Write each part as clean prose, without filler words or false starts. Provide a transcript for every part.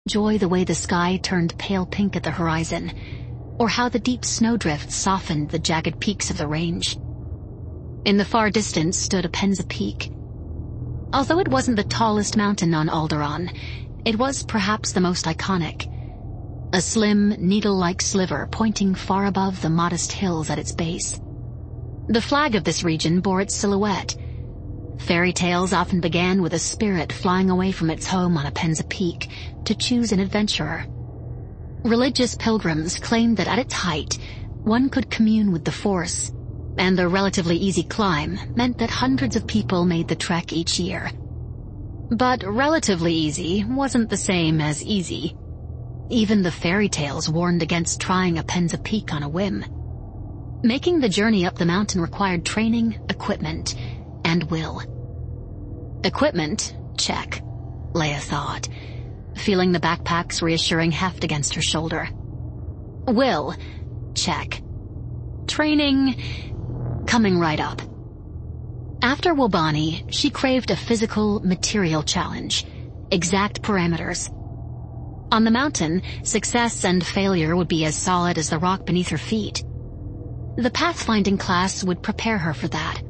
enjoy the way the sky turned pale pink at the horizon, or how the deep snowdrift softened the jagged peaks of the range. In the far distance stood Apenza Peak. Although it wasn't the tallest mountain on Alderaan, it was perhaps the most iconic. A slim, needle-like sliver pointing far above the modest hills at its base. The flag of this region bore its silhouette. Fairy tales often began with a spirit flying away from its home on Apenza Peak to choose an adventurer. Religious pilgrims claimed that at its height, one could commune with the Force, and the relatively easy climb meant that hundreds of people made the trek each year. But relatively easy wasn't the same as easy. Even the fairy tales warned against trying Apenza Peak on a whim. Making the journey up the mountain required training, equipment, and will. Equipment? Check, Leia thought, feeling the backpack's reassuring heft against her shoulder. Will? Check. Training? Coming right up. After Wobani, she craved a physical, material challenge. Exact parameters. On the mountain, success and failure would be as solid as the rock beneath her feet. The pathfinding class would prepare her for that.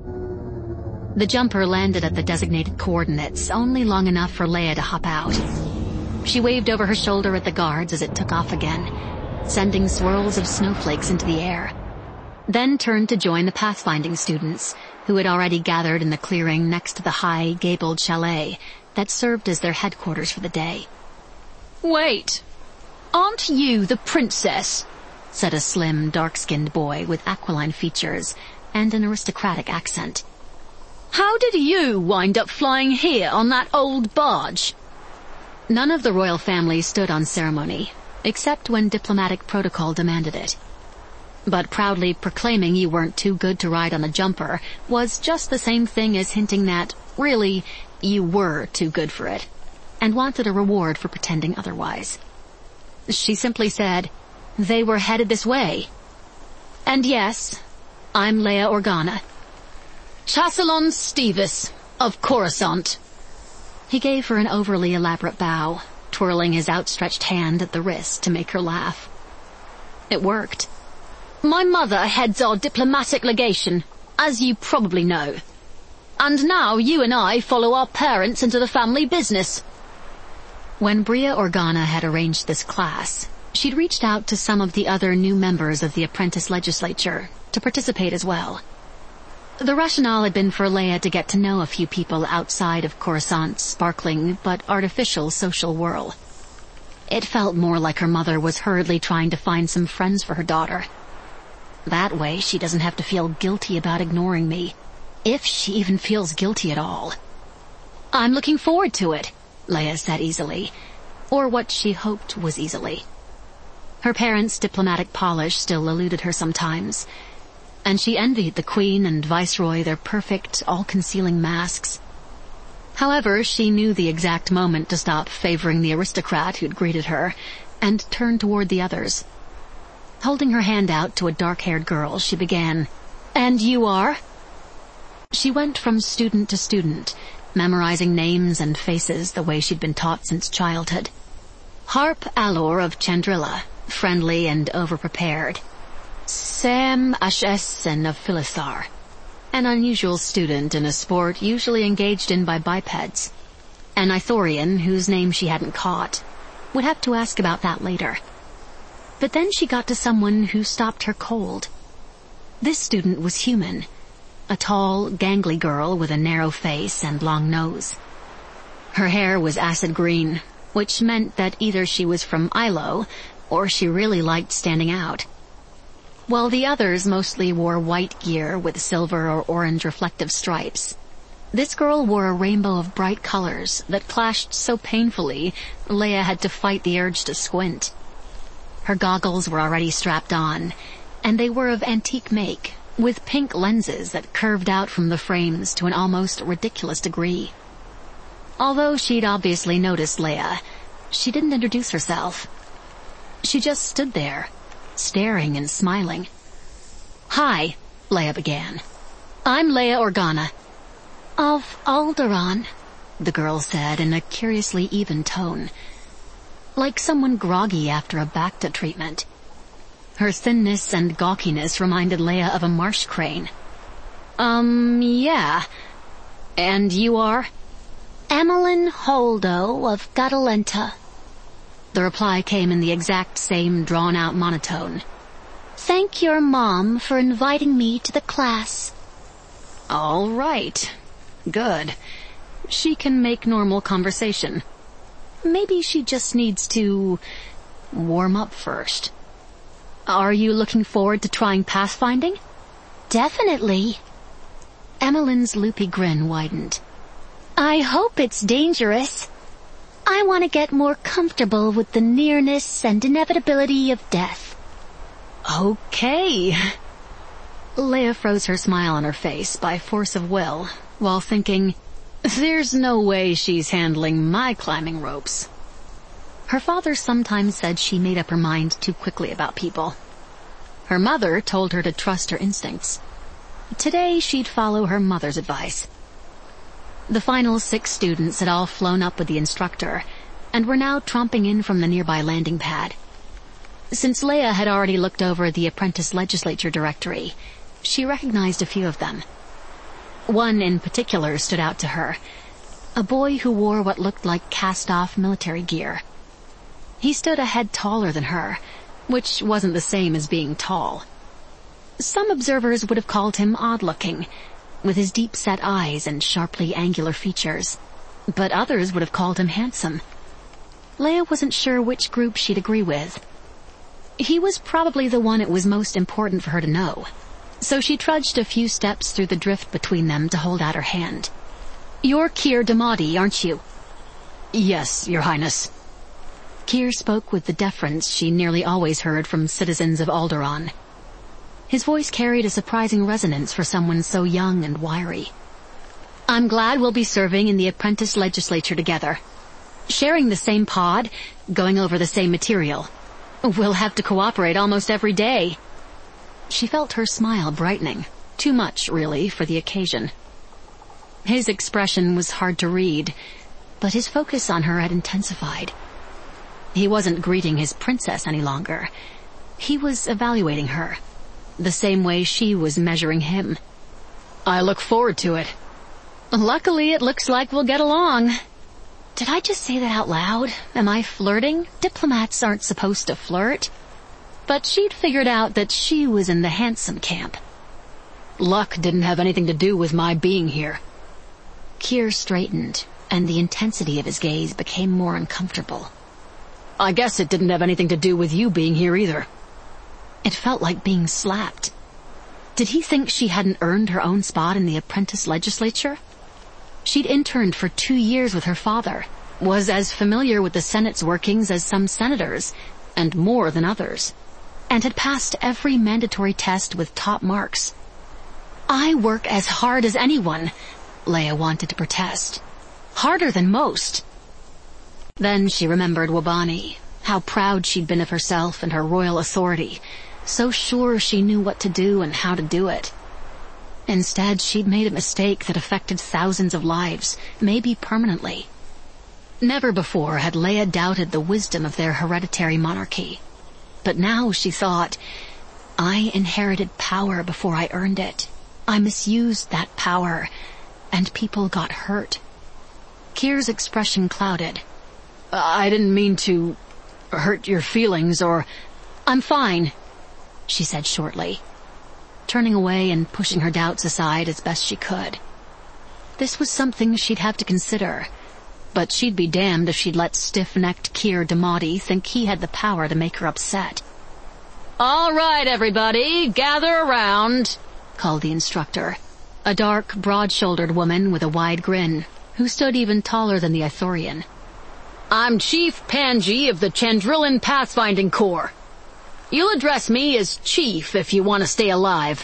The jumper landed at the designated coordinates, only long enough for Leia to hop out. She waved over her shoulder at the guards as it took off again, sending swirls of snowflakes into the air. Then turned to join the pathfinding students, who had already gathered in the clearing next to the high, gabled chalet that served as their headquarters for the day. "Wait! Aren't you the princess?" said a slim, dark-skinned boy with aquiline features and an aristocratic accent. "How did you wind up flying here on that old barge?" None of the royal family stood on ceremony, except when diplomatic protocol demanded it. But proudly proclaiming you weren't too good to ride on a jumper was just the same thing as hinting that, really, you were too good for it, and wanted a reward for pretending otherwise. She simply said, "They were headed this way. And yes, I'm Leia Organa. Chasselon Stevis, of Coruscant." He gave her an overly elaborate bow, twirling his outstretched hand at the wrist to make her laugh. It worked. "My mother heads our diplomatic legation, as you probably know. And now you and I follow our parents into the family business." When Bria Organa had arranged this class, she'd reached out to some of the other new members of the apprentice legislature to participate as well. The rationale had been for Leia to get to know a few people outside of Coruscant's sparkling but artificial social whirl. It felt more like her mother was hurriedly trying to find some friends for her daughter. That way she doesn't have to feel guilty about ignoring me, if she even feels guilty at all. "I'm looking forward to it," Leia said easily, or what she hoped was easily. Her parents' diplomatic polish still eluded her sometimes, and she envied the Queen and Viceroy their perfect, all-concealing masks. However, she knew the exact moment to stop favoring the aristocrat who'd greeted her, and turn toward the others. Holding her hand out to a dark-haired girl, she began, "And you are?" She went from student to student, memorizing names and faces the way she'd been taught since childhood. Harp Alor of Chandrilla, friendly and over-prepared. Sam Ashessen of Philisar, an unusual student in a sport usually engaged in by bipeds. An Ithorian whose name she hadn't caught. Would have to ask about that later. But then she got to someone who stopped her cold. This student was human. A tall, gangly girl with a narrow face and long nose. Her hair was acid green, which meant that either she was from Ilo, or she really liked standing out. While the others mostly wore white gear with silver or orange reflective stripes, this girl wore a rainbow of bright colors that clashed so painfully Leia had to fight the urge to squint. Her goggles were already strapped on, and they were of antique make, with pink lenses that curved out from the frames to an almost ridiculous degree. Although she'd obviously noticed Leia, she didn't introduce herself. She just stood there, staring and smiling. "Hi," Leia began. "I'm Leia Organa." "Of Alderaan," the girl said in a curiously even tone. like someone groggy after a Bacta treatment. Her thinness and gawkiness reminded Leia of a marsh crane. Yeah. And you are? Emmeline Holdo of Gutalenta. The reply came in the exact same drawn-out monotone. Thank your mom for inviting me to the class. All right. Good. She can make normal conversation. Maybe she just needs to warm up first. Are you looking forward to trying pathfinding? Definitely. Emmeline's loopy grin widened. I hope it's dangerous. I want to get more comfortable with the nearness and inevitability of death. Okay. Leia froze her smile on her face by force of will, while thinking, there's no way she's handling my climbing ropes. Her father sometimes said she made up her mind too quickly about people. Her mother told her to trust her instincts. Today she'd follow her mother's advice. The final 6 students had all flown up with the instructor, and were now tromping in from the nearby landing pad. Since Leia had already looked over the apprentice legislature directory, she recognized a few of them. One in particular stood out to her, a boy who wore what looked like cast-off military gear. He stood a head taller than her, which wasn't the same as being tall. Some observers would have called him odd-looking, with his deep-set eyes and sharply angular features, but others would have called him handsome. Leia wasn't sure which group she'd agree with. He was probably the one it was most important for her to know, so she trudged a few steps through the drift between them to hold out her hand. You're Keir Damadi, aren't you? Yes, Your Highness. Keir spoke with the deference she nearly always heard from citizens of Alderaan. His voice carried a surprising resonance for someone so young and wiry. I'm glad we'll be serving in the apprentice legislature together. Sharing the same pod, going over the same material. We'll have to cooperate almost every day. She felt her smile brightening, too much, really, for the occasion. His expression was hard to read, but his focus on her had intensified. He wasn't greeting his princess any longer. He was evaluating her, the same way she was measuring him. I look forward to it. Luckily, it looks like we'll get along. Did I just say that out loud? Am I flirting? Diplomats aren't supposed to flirt. But she'd figured out that she was in the handsome camp. Luck didn't have anything to do with my being here. Keir straightened, and the intensity of his gaze became more uncomfortable. I guess it didn't have anything to do with you being here either. It felt like being slapped. Did he think she hadn't earned her own spot in the apprentice legislature? She'd interned for 2 years with her father, was as familiar with the Senate's workings as some senators, and more than others, and had passed every mandatory test with top marks. I work as hard as anyone, Leia wanted to protest. Harder than most. Then she remembered Wabani, how proud she'd been of herself and her royal authority, so sure she knew what to do and how to do it. Instead, she'd made a mistake that affected thousands of lives, maybe permanently. Never before had Leia doubted the wisdom of their hereditary monarchy. But now she thought, I inherited power before I earned it. I misused that power, and people got hurt. Keir's expression clouded. I didn't mean to hurt your feelings or... I'm fine, she said shortly, turning away and pushing her doubts aside as best she could. This was something she'd have to consider, but she'd be damned if she'd let stiff-necked Keir Damadi think he had the power to make her upset. All right, everybody, gather around, called the instructor, a dark, broad-shouldered woman with a wide grin, who stood even taller than the Ithorian. I'm Chief Panji of the Chandrillan Pathfinding Corps. You'll address me as Chief if you want to stay alive.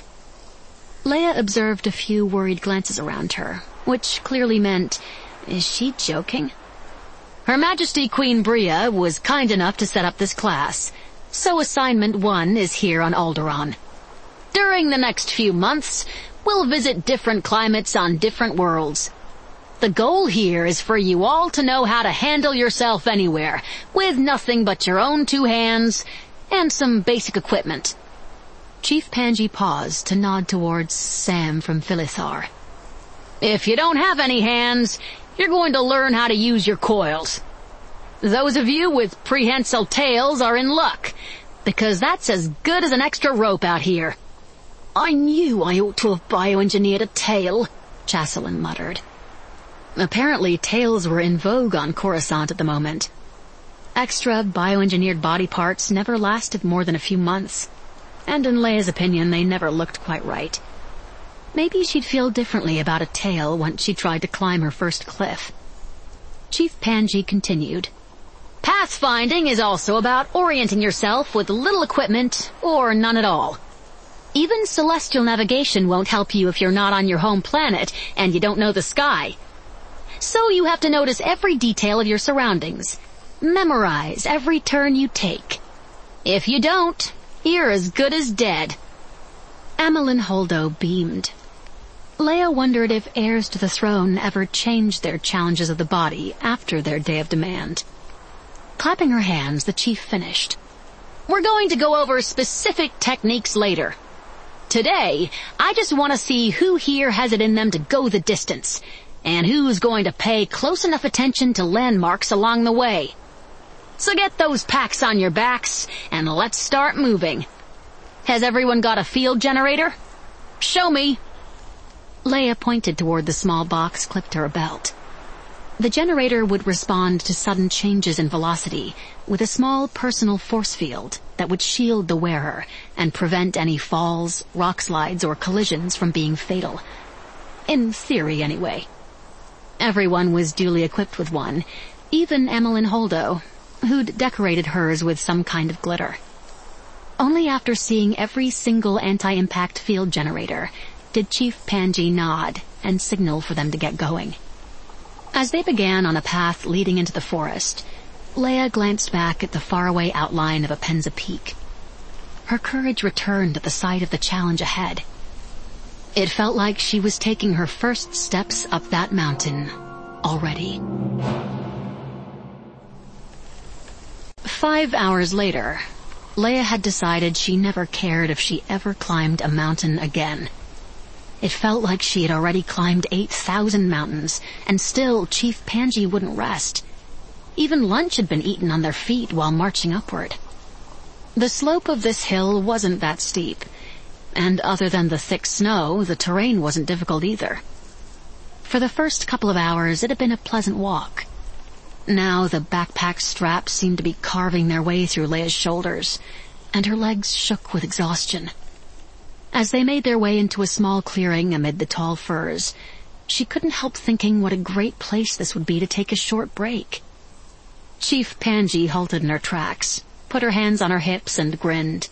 Leia observed a few worried glances around her, which clearly meant, is she joking? Her Majesty Queen Bria was kind enough to set up this class, so Assignment 1 is here on Alderaan. During the next few months, we'll visit different climates on different worlds. The goal here is for you all to know how to handle yourself anywhere, with nothing but your own 2 hands and some basic equipment. Chief Panji paused to nod towards Sam from Philithar. If you don't have any hands, you're going to learn how to use your coils. Those of you with prehensile tails are in luck, because that's as good as an extra rope out here. I knew I ought to have bioengineered a tail, Chasselan muttered. Apparently tails were in vogue on Coruscant at the moment. Extra bioengineered body parts never lasted more than a few months, and in Leia's opinion they never looked quite right. Maybe she'd feel differently about a tail once she tried to climb her first cliff. Chief Panji continued. Pathfinding is also about orienting yourself with little equipment or none at all. Even celestial navigation won't help you if you're not on your home planet and you don't know the sky. So you have to notice every detail of your surroundings. Memorize every turn you take. If you don't, you're as good as dead. Amilyn Holdo beamed. Leia wondered if heirs to the throne ever changed their challenges of the body after their day of demand. Clapping her hands, the chief finished. We're going to go over specific techniques later. Today, I just want to see who here has it in them to go the distance, and who's going to pay close enough attention to landmarks along the way. So get those packs on your backs, and let's start moving. Has everyone got a field generator? Show me. Leia pointed toward the small box clipped to her belt. The generator would respond to sudden changes in velocity with a small personal force field that would shield the wearer and prevent any falls, rock slides, or collisions from being fatal. In theory, anyway. Everyone was duly equipped with one, even Amilyn Holdo, who'd decorated hers with some kind of glitter. Only after seeing every single anti-impact field generator did Chief Panji nod and signal for them to get going. As they began on a path leading into the forest, Leia glanced back at the faraway outline of Apenza Peak. Her courage returned at the sight of the challenge ahead. It felt like she was taking her first steps up that mountain already. 5 hours later, Leia had decided she never cared if she ever climbed a mountain again. It felt like she had already climbed 8,000 mountains, and still Chief Panji wouldn't rest. Even lunch had been eaten on their feet while marching upward. The slope of this hill wasn't that steep, and other than the thick snow, the terrain wasn't difficult either. For the first couple of hours, it had been a pleasant walk. Now the backpack straps seemed to be carving their way through Leia's shoulders, and her legs shook with exhaustion. As they made their way into a small clearing amid the tall firs, she couldn't help thinking what a great place this would be to take a short break. Chief Panji halted in her tracks, put her hands on her hips, and grinned.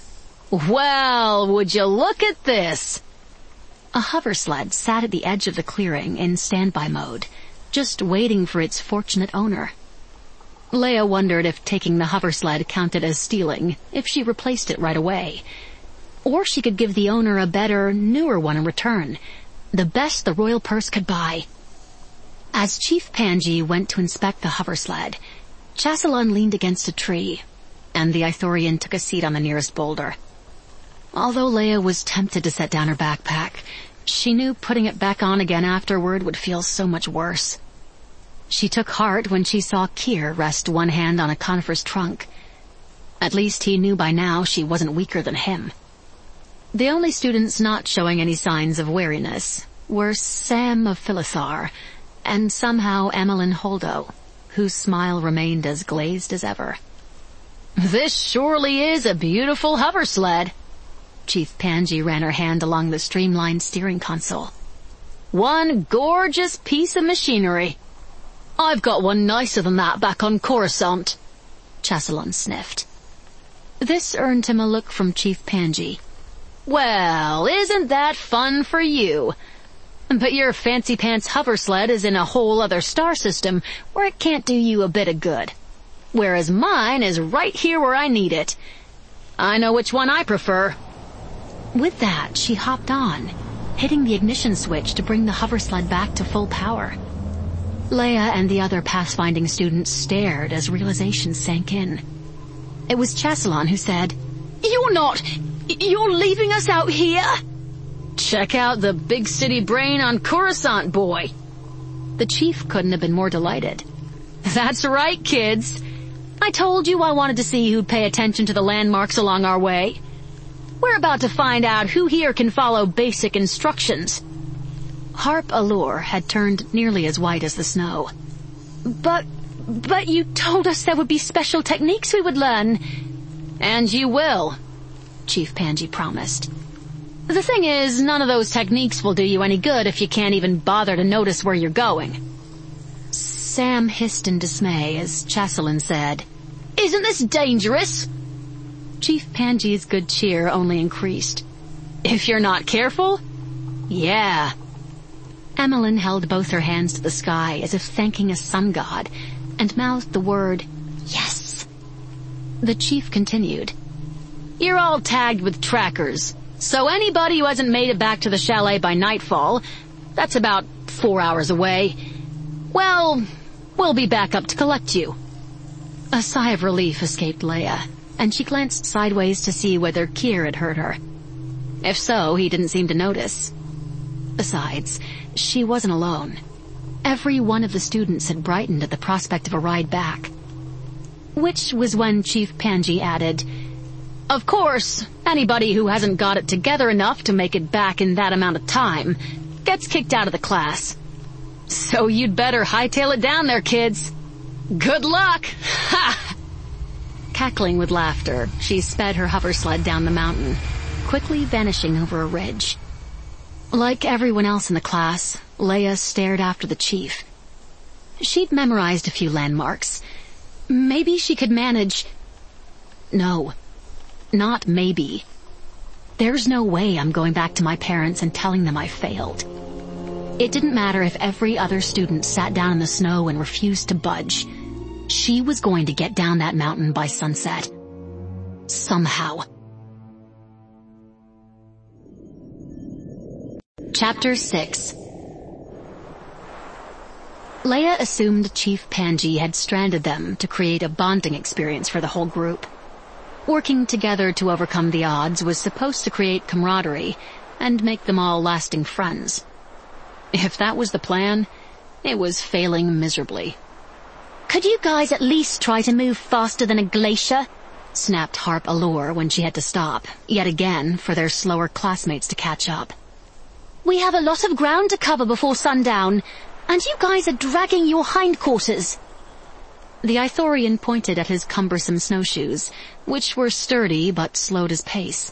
Well, would you look at this? A hoversled sat at the edge of the clearing in standby mode, just waiting for its fortunate owner. Leia wondered if taking the hoversled counted as stealing if she replaced it right away. Or she could give the owner a better, newer one in return, the best the royal purse could buy. As Chief Panji went to inspect the hoversled, Chasselan leaned against a tree, and the Ithorian took a seat on the nearest boulder. Although Leia was tempted to set down her backpack, she knew putting it back on again afterward would feel so much worse. She took heart when she saw Kier rest one hand on a conifer's trunk. At least he knew by now she wasn't weaker than him. The only students not showing any signs of weariness were Sam of Philithar and somehow Amilyn Holdo, whose smile remained as glazed as ever. This surely is a beautiful hoversled. Chief Panji ran her hand along the streamlined steering console. One gorgeous piece of machinery. I've got one nicer than that back on Coruscant. Chasselan sniffed. This earned him a look from Chief Panji. Well, isn't that fun for you? But your fancy-pants hoversled is in a whole other star system where it can't do you a bit of good. Whereas mine is right here where I need it. I know which one I prefer. With that, she hopped on, hitting the ignition switch to bring the hoversled back to full power. Leia and the other pathfinding students stared as realization sank in. It was Chassalon who said, You're leaving us out here? Check out the big city brain on Coruscant, boy. The chief couldn't have been more delighted. That's right, kids. I told you I wanted to see who'd pay attention to the landmarks along our way. We're about to find out who here can follow basic instructions. Harp Allure had turned nearly as white as the snow. But you told us there would be special techniques we would learn. And you will, Chief Panji promised. The thing is, none of those techniques will do you any good if you can't even bother to notice where you're going. Sam hissed in dismay as Chassalon said, Isn't this dangerous? Chief Panji's good cheer only increased. If you're not careful? Yeah. Emmeline held both her hands to the sky as if thanking a sun god, and mouthed the word, Yes. The chief continued, You're all tagged with trackers. So anybody who hasn't made it back to the chalet by nightfall, that's about 4 hours away, well, we'll be back up to collect you. A sigh of relief escaped Leia, and she glanced sideways to see whether Kier had heard her. If so, he didn't seem to notice. Besides, she wasn't alone. Every one of the students had brightened at the prospect of a ride back. Which was when Chief Panji added, Of course, anybody who hasn't got it together enough to make it back in that amount of time gets kicked out of the class. So you'd better hightail it down there, kids. Good luck! Ha! Cackling with laughter, she sped her hover sled down the mountain, quickly vanishing over a ridge. Like everyone else in the class, Leia stared after the chief. She'd memorized a few landmarks. Maybe she could manage... No. Not maybe. There's no way I'm going back to my parents and telling them I failed. It didn't matter if every other student sat down in the snow and refused to budge. She was going to get down that mountain by sunset. Somehow. Chapter 6. Leia assumed Chief Panji had stranded them to create a bonding experience for the whole group. Working together to overcome the odds was supposed to create camaraderie and make them all lasting friends. If that was the plan, it was failing miserably. Could you guys at least try to move faster than a glacier? Snapped Harp Allure when she had to stop, yet again for their slower classmates to catch up. We have a lot of ground to cover before sundown, and you guys are dragging your hindquarters. The Ithorian pointed at his cumbersome snowshoes, which were sturdy but slowed his pace.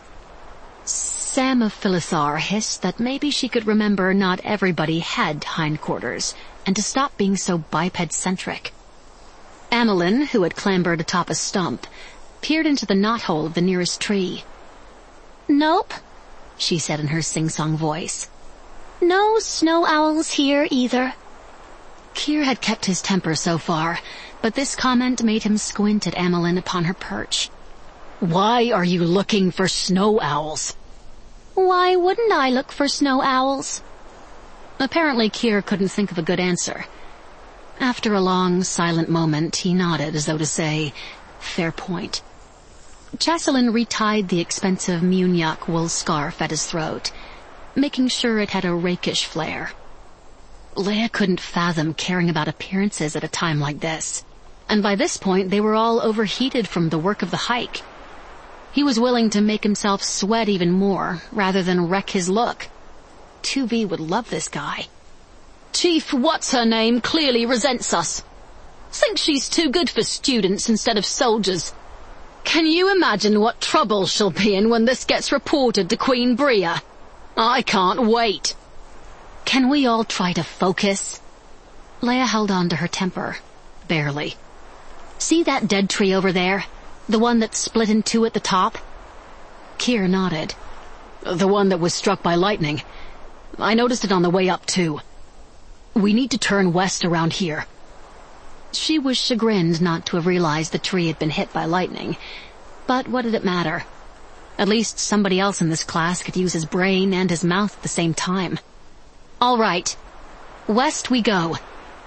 Sam of Philithar hissed that maybe she could remember not everybody had hindquarters, and to stop being so biped-centric. Emmeline, who had clambered atop a stump, peered into the knothole of the nearest tree. Nope, she said in her sing-song voice. No snow owls here either. Kier had kept his temper so far, but this comment made him squint at Emmeline upon her perch. Why are you looking for snow owls? Why wouldn't I look for snow owls? Apparently Kier couldn't think of a good answer. After a long, silent moment, he nodded as though to say, fair point. Chassalon retied the expensive Munyak wool scarf at his throat, making sure it had a rakish flair. Leia couldn't fathom caring about appearances at a time like this, and by this point they were all overheated from the work of the hike. He was willing to make himself sweat even more, rather than wreck his look. 2V would love this guy. Chief What's-Her-Name clearly resents us. Thinks she's too good for students instead of soldiers. Can you imagine what trouble she'll be in when this gets reported to Queen Bria? I can't wait. Can we all try to focus? Leia held on to her temper. Barely. See that dead tree over there? The one that's split in two at the top? Kier nodded. The one that was struck by lightning. I noticed it on the way up, too. We need to turn west around here. She was chagrined not to have realized the tree had been hit by lightning. But what did it matter? At least somebody else in this class could use his brain and his mouth at the same time. All right. West we go.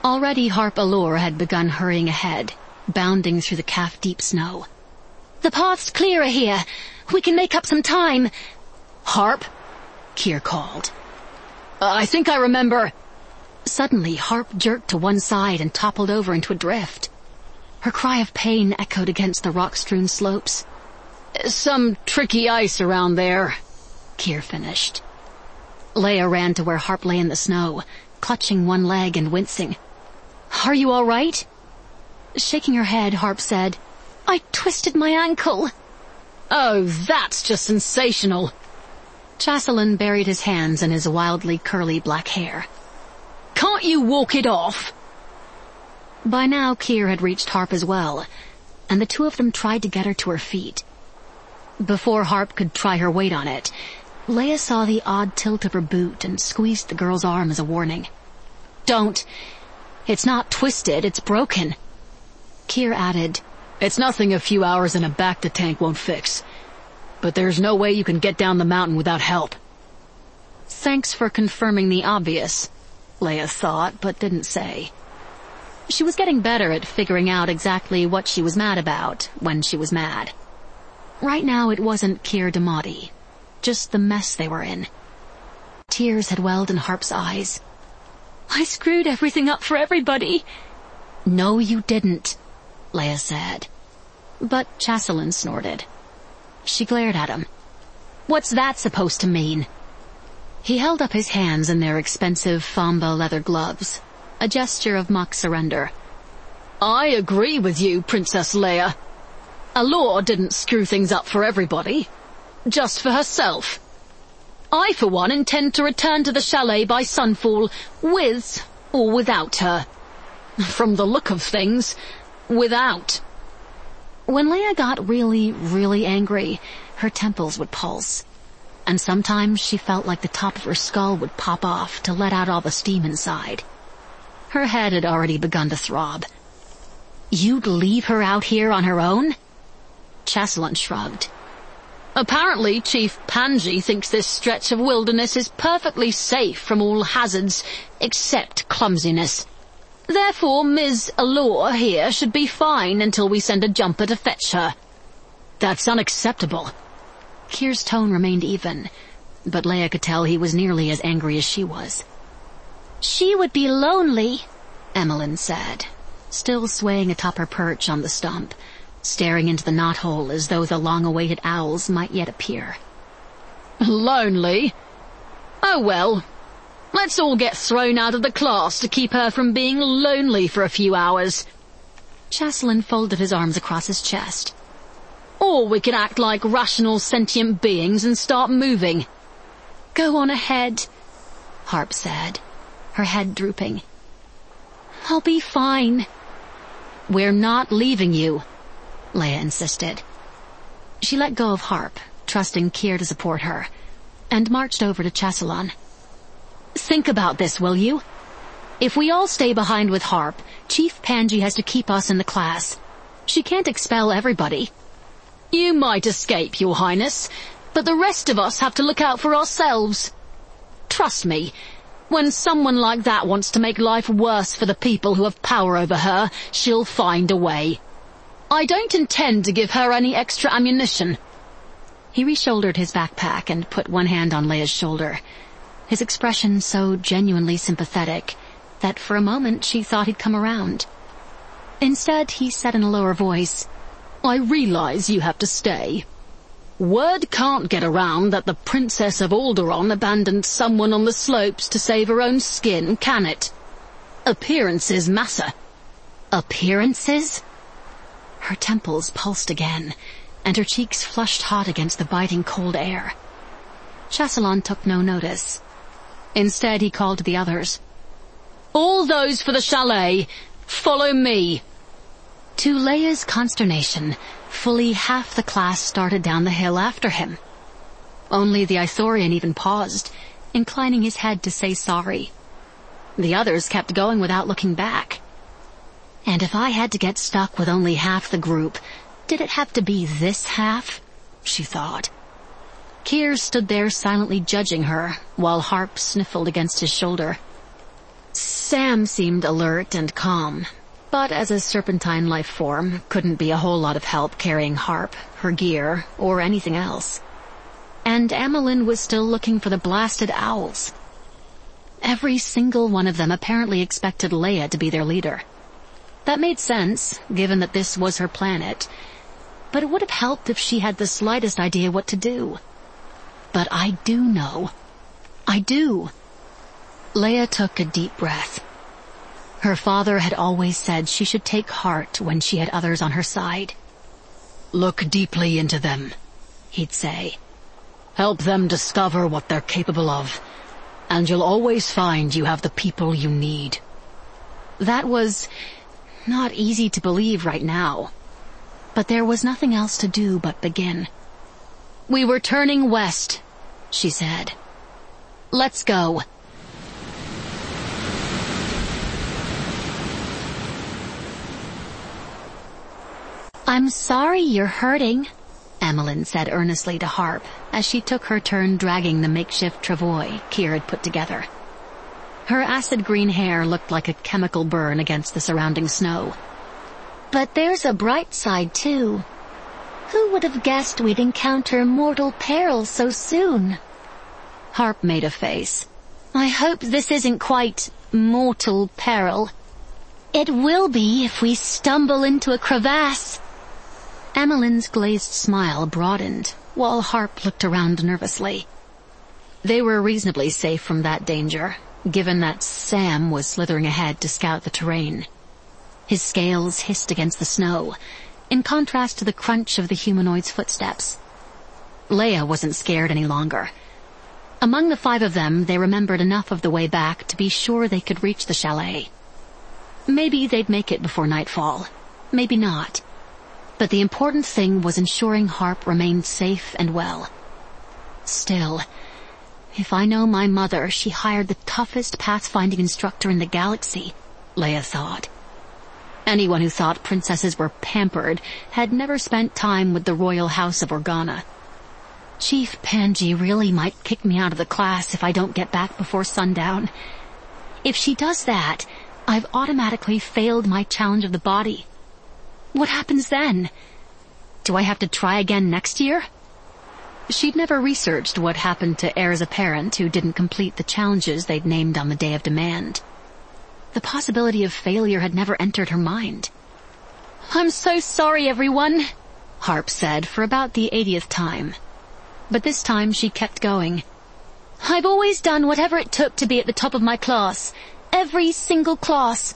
Already Harp Allure had begun hurrying ahead, bounding through the calf-deep snow. "The path's clearer here. We can make up some time." "Harp?" Keir called. "I think I remember." Suddenly, Harp jerked to one side and toppled over into a drift. Her cry of pain echoed against the rock-strewn slopes. "Some tricky ice around there," Keir finished. Leia ran to where Harp lay in the snow, clutching one leg and wincing. "Are you all right?" Shaking her head, Harp said, "I twisted my ankle." "Oh, that's just sensational." Chasselin buried his hands in his wildly curly black hair. "Can't you walk it off?" By now, Keir had reached Harp as well, and the two of them tried to get her to her feet. Before Harp could try her weight on it, Leia saw the odd tilt of her boot and squeezed the girl's arm as a warning. "Don't. It's not twisted, it's broken." Keir added, "It's nothing a few hours in a Bacta tank won't fix. But there's no way you can get down the mountain without help." Thanks for confirming the obvious, Leia thought, but didn't say. She was getting better at figuring out exactly what she was mad about when she was mad. Right now it wasn't Keir Damati, just the mess they were in. Tears had welled in Harp's eyes. "I screwed everything up for everybody." "No, you didn't," Leia said. But Chasselin snorted. She glared at him. "What's that supposed to mean?" He held up his hands in their expensive Famba leather gloves, a gesture of mock surrender. "I agree with you, Princess Leia. Allure didn't screw things up for everybody, just for herself. I, for one, intend to return to the chalet by sunfall, with or without her. From the look of things, without." When Leia got really, really angry, her temples would pulse, and sometimes she felt like the top of her skull would pop off to let out all the steam inside. Her head had already begun to throb. "You'd leave her out here on her own?" Chasselin shrugged. "Apparently Chief Panji thinks this stretch of wilderness is perfectly safe from all hazards except clumsiness. Therefore Ms. Allure here should be fine until we send a jumper to fetch her." "That's unacceptable." Keir's tone remained even, but Leia could tell he was nearly as angry as she was. "She would be lonely," Emmeline said, still swaying atop her perch on the stump, staring into the knothole as though the long-awaited owls might yet appear. "Lonely? Oh well, let's all get thrown out of the class to keep her from being lonely for a few hours." Chasselin folded his arms across his chest. "Or we could act like rational sentient beings and start moving." "Go on ahead," Harp said, her head drooping. "I'll be fine." "We're not leaving you," Leia insisted. She let go of Harp, trusting Keir to support her, and marched over to Chasselin. "Think about this, will you? If we all stay behind with Harp, Chief Panji has to keep us in the class. She can't expel everybody. You might escape, Your Highness, but the rest of us have to look out for ourselves. Trust me, when someone like that wants to make life worse for the people who have power over her, she'll find a way. I don't intend to give her any extra ammunition." He reshouldered his backpack and put one hand on Leia's shoulder, his expression so genuinely sympathetic that for a moment she thought he'd come around. Instead, he said in a lower voice, "I realize you have to stay. Word can't get around that the Princess of Alderaan abandoned someone on the slopes to save her own skin, can it? Appearances matter." "Appearances?" Her temples pulsed again, and her cheeks flushed hot against the biting cold air. Chasselin took no notice. Instead, he called to the others. "All those for the chalet, follow me." To Leia's consternation, fully half the class started down the hill after him. Only the Ithorian even paused, inclining his head to say sorry. The others kept going without looking back. And if I had to get stuck with only half the group, did it have to be this half? She thought. Keir stood there silently judging her, while Harp sniffled against his shoulder. Sam seemed alert and calm, but as a serpentine life form, couldn't be a whole lot of help carrying Harp, her gear, or anything else. And Amelin was still looking for the blasted owls. Every single one of them apparently expected Leia to be their leader. That made sense, given that this was her planet, but it would have helped if she had the slightest idea what to do. But I do know. I do. Leia took a deep breath. Her father had always said she should take heart when she had others on her side. "Look deeply into them," he'd say. "Help them discover what they're capable of, and you'll always find you have the people you need." That was not easy to believe right now, but there was nothing else to do but begin. "We were turning west," she said. "Let's go." "I'm sorry you're hurting," Amelin said earnestly to Harp as she took her turn dragging the makeshift travois Kier had put together. Her acid green hair looked like a chemical burn against the surrounding snow. "But there's a bright side, too. Who would have guessed we'd encounter mortal peril so soon?" Harp made a face. "I hope this isn't quite mortal peril. It will be if we stumble into a crevasse." Amelin's glazed smile broadened, while Harp looked around nervously. They were reasonably safe from that danger, given that Sam was slithering ahead to scout the terrain. His scales hissed against the snow, in contrast to the crunch of the humanoid's footsteps. Leia wasn't scared any longer. Among the 5 of them, they remembered enough of the way back to be sure they could reach the chalet. Maybe they'd make it before nightfall. Maybe not. But the important thing was ensuring Harp remained safe and well. Still, if I know my mother, she hired the toughest pathfinding instructor in the galaxy, Leia thought. Anyone who thought princesses were pampered had never spent time with the royal house of Organa. Chief Panji really might kick me out of the class if I don't get back before sundown. If she does that, I've automatically failed my challenge of the body. What happens then? Do I have to try again next year? She'd never researched what happened to heirs apparent who didn't complete the challenges they'd named on the day of demand. The possibility of failure had never entered her mind. "I'm so sorry, everyone," Harp said for about the 80th time. But this time she kept going. "I've always done whatever it took to be at the top of my class. Every single class.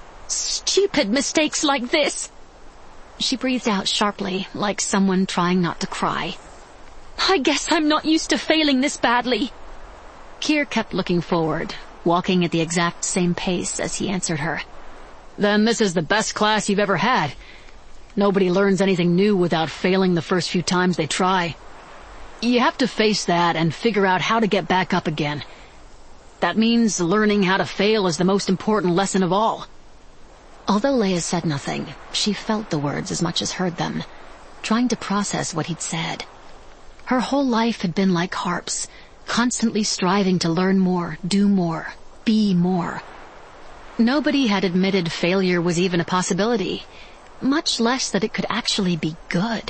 Stupid mistakes like this." She breathed out sharply, like someone trying not to cry. "I guess I'm not used to failing this badly." Kier kept looking forward, walking at the exact same pace as he answered her. "Then this is the best class you've ever had. Nobody learns anything new without failing the first few times they try. You have to face that and figure out how to get back up again. That means learning how to fail is the most important lesson of all." Although Leia said nothing, she felt the words as much as heard them, trying to process what he'd said. Her whole life had been like Harp's, constantly striving to learn more, do more, be more. Nobody had admitted failure was even a possibility, much less that it could actually be good.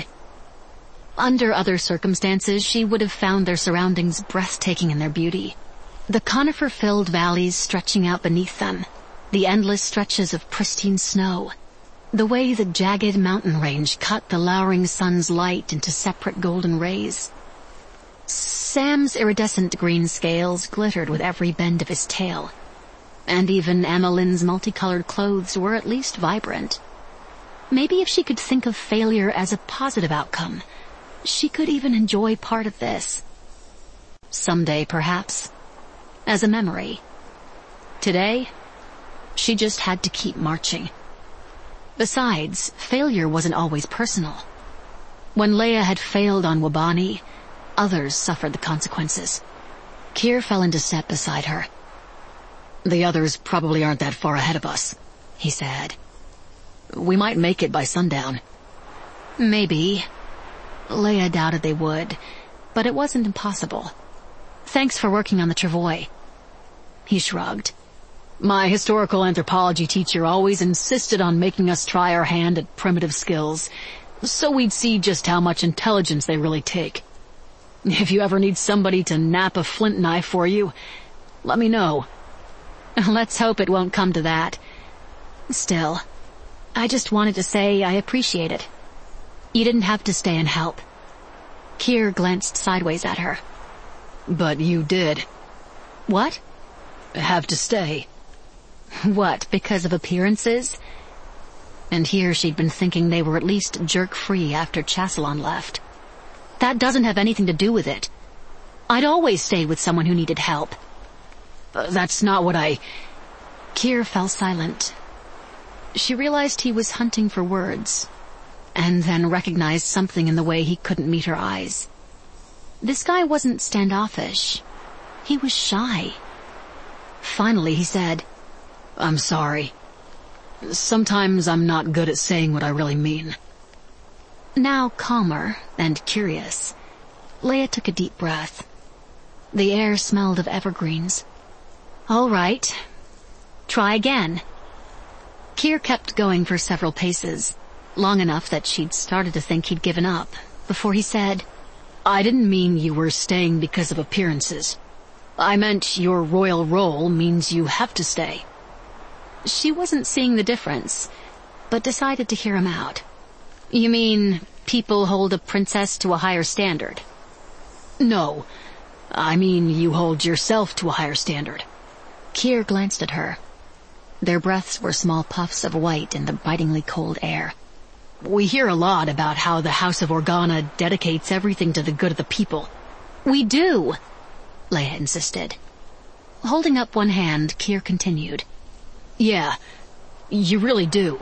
Under other circumstances, she would have found their surroundings breathtaking in their beauty. The conifer-filled valleys stretching out beneath them, the endless stretches of pristine snow, the way the jagged mountain range cut the lowering sun's light into separate golden rays. Sam's iridescent green scales glittered with every bend of his tail, and even Amelin's multicolored clothes were at least vibrant. Maybe if she could think of failure as a positive outcome, she could even enjoy part of this. Someday, perhaps, as a memory. Today, she just had to keep marching. Besides, failure wasn't always personal. When Leia had failed on Wabani, others suffered the consequences. Kier fell into step beside her. "The others probably aren't that far ahead of us," he said. "We might make it by sundown." Maybe. Leia doubted they would, but it wasn't impossible. "Thanks for working on the travois." He shrugged. My historical anthropology teacher always insisted on making us try our hand at primitive skills, so we'd see just how much intelligence they really take. If you ever need somebody to nap a flint knife for you, let me know. Let's hope it won't come to that. Still, I just wanted to say I appreciate it. You didn't have to stay and help. Kier glanced sideways at her. But you did. What? Have to stay. What, because of appearances? And here she'd been thinking they were at least jerk-free after Chasselon left. That doesn't have anything to do with it. I'd always stay with someone who needed help. That's not what I... Kier fell silent. She realized he was hunting for words, and then recognized something in the way he couldn't meet her eyes. This guy wasn't standoffish. He was shy. Finally he said, I'm sorry. Sometimes I'm not good at saying what I really mean. Now calmer and curious, Leia took a deep breath. The air smelled of evergreens. All right. Try again. Kier kept going for several paces, long enough that she'd started to think he'd given up, before he said, I didn't mean you were staying because of appearances. I meant your royal role means you have to stay. She wasn't seeing the difference, but decided to hear him out. You mean people hold a princess to a higher standard? No, I mean you hold yourself to a higher standard. Kier glanced at her. Their breaths were small puffs of white in the bitingly cold air. We hear a lot about how the House of Organa dedicates everything to the good of the people. We do, Leia insisted. Holding up one hand, Kier continued. Yeah, you really do.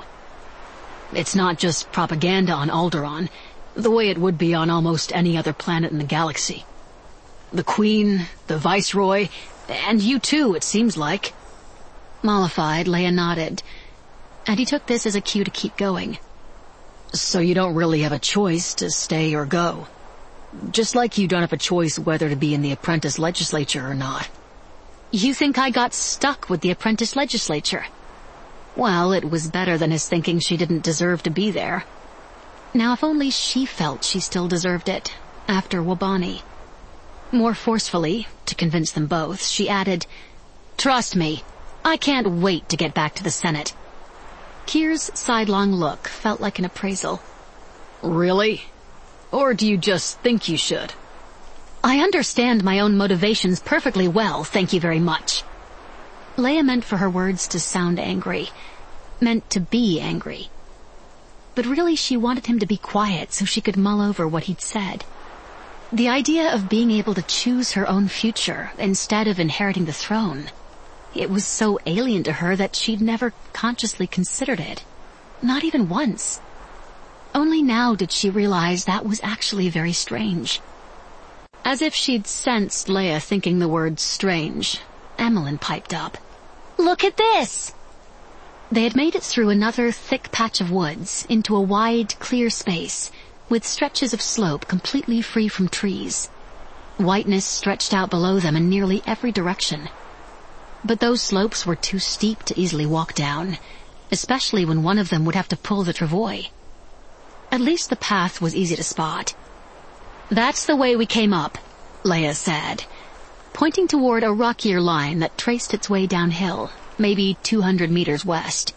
It's not just propaganda on Alderaan, the way it would be on almost any other planet in the galaxy. The Queen, the Viceroy, and you too, it seems like. Mollified, Leia nodded, and he took this as a cue to keep going. So you don't really have a choice to stay or go. Just like you don't have a choice whether to be in the Apprentice Legislature or not. You think I got stuck with the Apprentice Legislature? Well, it was better than his thinking she didn't deserve to be there. Now if only she felt she still deserved it, after Wobani. More forcefully, to convince them both, she added, Trust me, I can't wait to get back to the Senate. Kier's sidelong look felt like an appraisal. Really? Or do you just think you should? I understand my own motivations perfectly well, thank you very much. Leia meant for her words to sound angry, meant to be angry. But really she wanted him to be quiet so she could mull over what he'd said. The idea of being able to choose her own future instead of inheriting the throne, it was so alien to her that she'd never consciously considered it. Not even once. Only now did she realize that was actually very strange. As if she'd sensed Leia thinking the word strange, Emmeline piped up. Look at this! They had made it through another thick patch of woods into a wide, clear space, with stretches of slope completely free from trees. Whiteness stretched out below them in nearly every direction. But those slopes were too steep to easily walk down, especially when one of them would have to pull the travois. At least the path was easy to spot. That's the way we came up, Leia said, pointing toward a rockier line that traced its way downhill, maybe 200 meters west.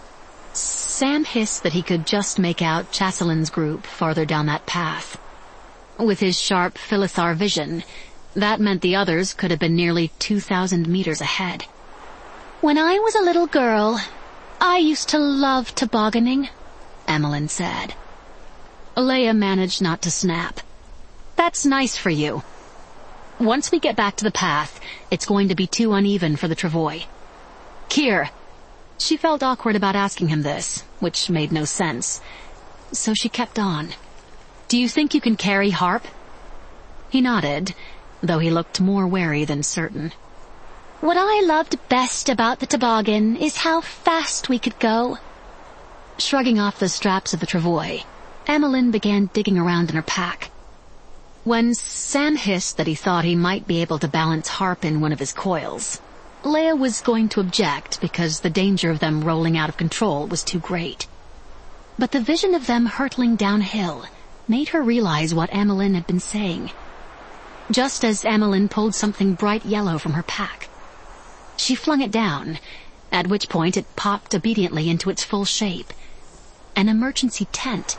Sam hissed that he could just make out Chasselin's group farther down that path. With his sharp Philithar vision, that meant the others could have been nearly 2,000 meters ahead. When I was a little girl, I used to love tobogganing, Emmeline said. Leia managed not to snap. That's nice for you. Once we get back to the path, it's going to be too uneven for the travois. Kier. She felt awkward about asking him this, which made no sense. So she kept on. Do you think you can carry Harp? He nodded, though he looked more wary than certain. What I loved best about the toboggan is how fast we could go. Shrugging off the straps of the travois, Emmeline began digging around in her pack. When Sam hissed that he thought he might be able to balance Harp in one of his coils, Leia was going to object because the danger of them rolling out of control was too great. But the vision of them hurtling downhill made her realize what Amelin had been saying. Just as Amelin pulled something bright yellow from her pack. She flung it down, at which point it popped obediently into its full shape. An emergency tent.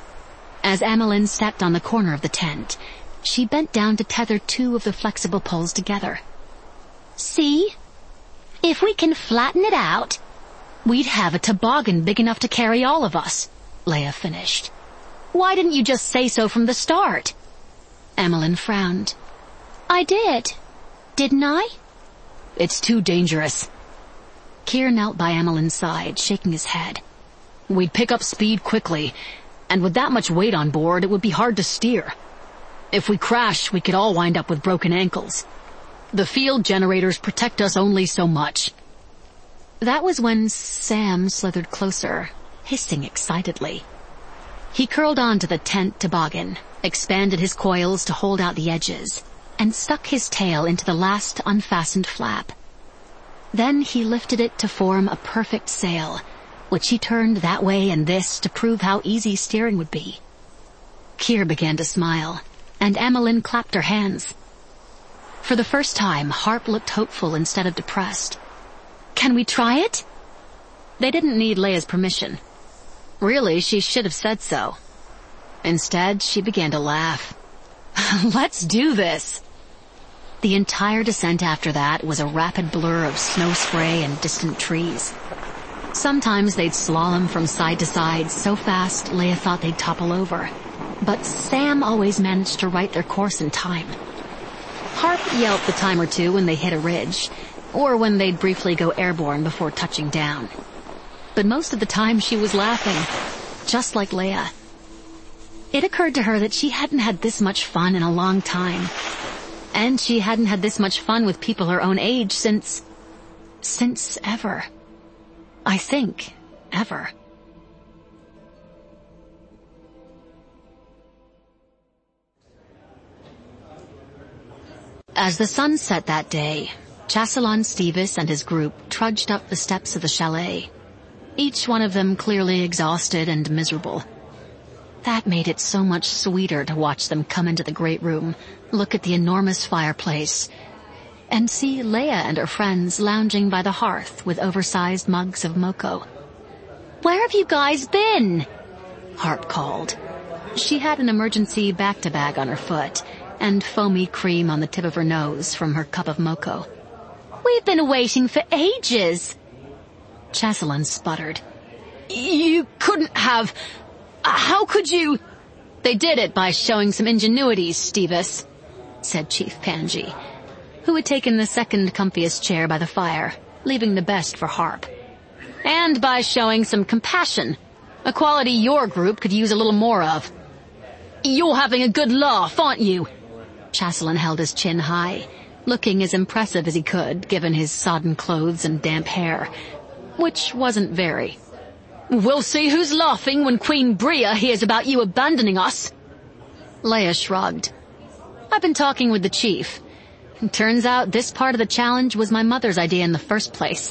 As Amelin stepped on the corner of the tent, she bent down to tether 2 of the flexible poles together. See? If we can flatten it out, we'd have a toboggan big enough to carry all of us, Leia finished. Why didn't you just say so from the start? Amelin frowned. I did. Didn't I? It's too dangerous. Keir knelt by Amelin's side, shaking his head. We'd pick up speed quickly, and with that much weight on board, it would be hard to steer. If we crash, we could all wind up with broken ankles. The field generators protect us only so much. That was when Sam slithered closer, hissing excitedly. He curled onto the tent toboggan, expanded his coils to hold out the edges, and stuck his tail into the last unfastened flap. Then he lifted it to form a perfect sail, which he turned that way and this to prove how easy steering would be. Keir began to smile, and Amelin clapped her hands. For the first time, Harp looked hopeful instead of depressed. Can we try it? They didn't need Leia's permission. Really, she should have said so. Instead, she began to laugh. Let's do this. The entire descent after that was a rapid blur of snow spray and distant trees. Sometimes they'd slalom from side to side so fast Leia thought they'd topple over. But Sam always managed to right their course in time. Harp yelped a time or two when they hit a ridge, or when they'd briefly go airborne before touching down. But most of the time she was laughing, just like Leia. It occurred to her that she hadn't had this much fun in a long time. And she hadn't had this much fun with people her own age since ever. I think, ever. As the sun set that day, Chassalon Stevis and his group trudged up the steps of the chalet, each one of them clearly exhausted and miserable. That made it so much sweeter to watch them come into the great room, look at the enormous fireplace, and see Leia and her friends lounging by the hearth with oversized mugs of moco. Where have you guys been? Harp called. She had an emergency back-to-bag on her foot, and foamy cream on the tip of her nose from her cup of moco. We've been waiting for ages. Chassalon sputtered. You couldn't have... How could you... They did it by showing some ingenuity, Stevis, said Chief Panji, who had taken the second comfiest chair by the fire, leaving the best for Harp. And by showing some compassion, a quality your group could use a little more of. You're having a good laugh, aren't you? Chassalon held his chin high, looking as impressive as he could, given his sodden clothes and damp hair, which wasn't very. We'll see who's laughing when Queen Bria hears about you abandoning us. Leia shrugged. I've been talking with the chief. Turns out this part of the challenge was my mother's idea in the first place.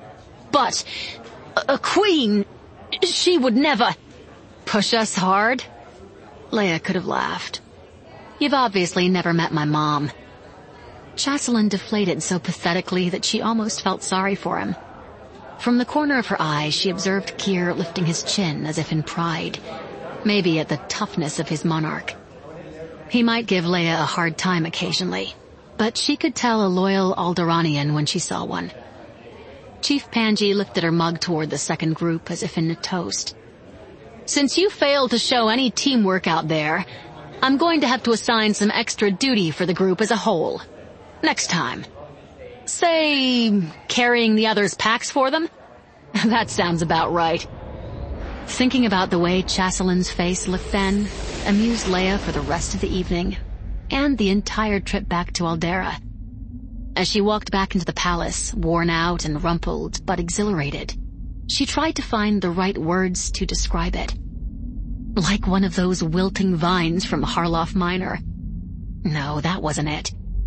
But a queen, she would never... Push us hard? Leia could have laughed. You've obviously never met my mom. Chassalon deflated so pathetically that she almost felt sorry for him. From the corner of her eye, she observed Keir lifting his chin as if in pride, maybe at the toughness of his monarch. He might give Leia a hard time occasionally, but she could tell a loyal Alderaanian when she saw one. Chief Panji lifted her mug toward the second group as if in a toast. Since you failed to show any teamwork out there, I'm going to have to assign some extra duty for the group as a whole. Next time. Say, carrying the others' packs for them? That sounds about right. Thinking about the way Chassalon's face looked then amused Leia for the rest of the evening, and the entire trip back to Aldera. As she walked back into the palace, worn out and rumpled, but exhilarated, she tried to find the right words to describe it. Like one of those wilting vines from Harloff Minor. No, that wasn't it.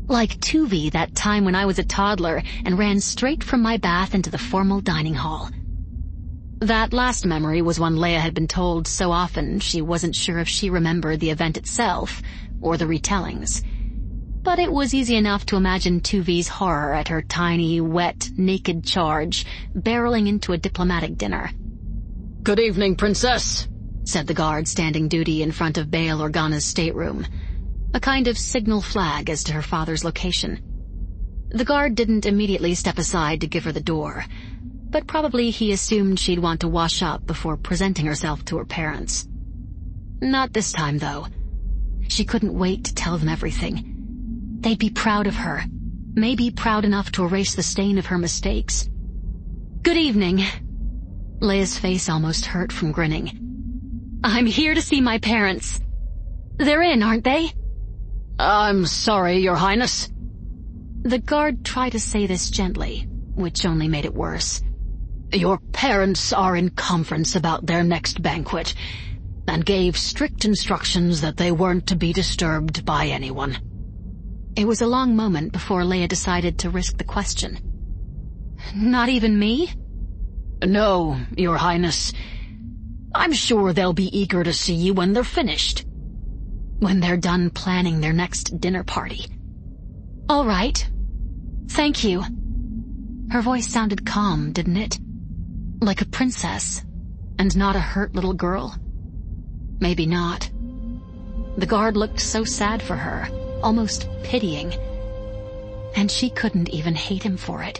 Like Tuvi that time when I was a toddler and ran straight from my bath into the formal dining hall. That last memory was one Leia had been told so often she wasn't sure if she remembered the event itself or the retellings. But it was easy enough to imagine Tuvi's horror at her tiny, wet, naked charge barreling into a diplomatic dinner. "Good evening, Princess," said the guard standing duty in front of Bail Organa's stateroom, a kind of signal flag as to her father's location. The guard didn't immediately step aside to give her the door, but probably he assumed she'd want to wash up before presenting herself to her parents. Not this time, though. She couldn't wait to tell them everything. They'd be proud of her, maybe proud enough to erase the stain of her mistakes. "Good evening." Leia's face almost hurt from grinning. "I'm here to see my parents. They're in, aren't they?" "I'm sorry, Your Highness." The guard tried to say this gently, which only made it worse. "Your parents are in conference about their next banquet, and gave strict instructions that they weren't to be disturbed by anyone." It was a long moment before Leia decided to risk the question. "Not even me?" "No, Your Highness. I'm sure they'll be eager to see you when they're finished." When they're done planning their next dinner party. "All right. Thank you." Her voice sounded calm, didn't it? Like a princess, and not a hurt little girl. Maybe not. The guard looked so sad for her, almost pitying. And she couldn't even hate him for it.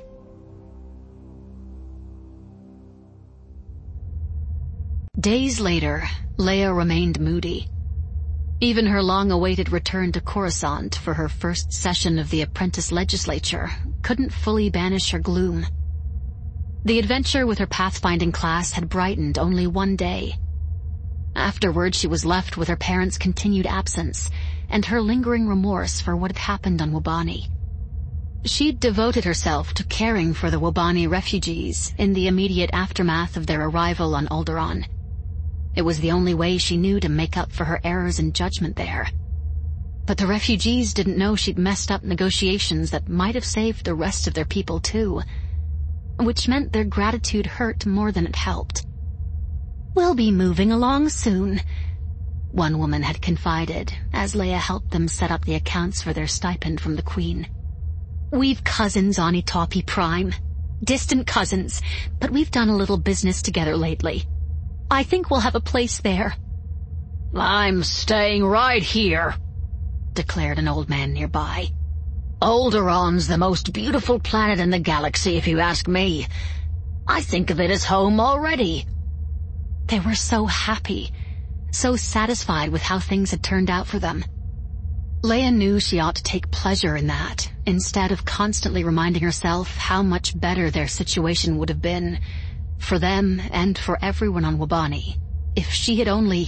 Days later, Leia remained moody. Even her long-awaited return to Coruscant for her first session of the apprentice legislature couldn't fully banish her gloom. The adventure with her pathfinding class had brightened only one day. Afterward, she was left with her parents' continued absence and her lingering remorse for what had happened on Wobani. She'd devoted herself to caring for the Wobani refugees in the immediate aftermath of their arrival on Alderaan. It was the only way she knew to make up for her errors in judgment there. But the refugees didn't know she'd messed up negotiations that might have saved the rest of their people too, which meant their gratitude hurt more than it helped. "We'll be moving along soon," one woman had confided as Leia helped them set up the accounts for their stipend from the Queen. "We've cousins on Itapi Prime. Distant cousins, but we've done a little business together lately. I think we'll have a place there." "I'm staying right here," declared an old man nearby. "Alderaan's the most beautiful planet in the galaxy, if you ask me. I think of it as home already." They were so happy, so satisfied with how things had turned out for them. Leia knew she ought to take pleasure in that, instead of constantly reminding herself how much better their situation would have been, for them and for everyone on Wobani, if she had only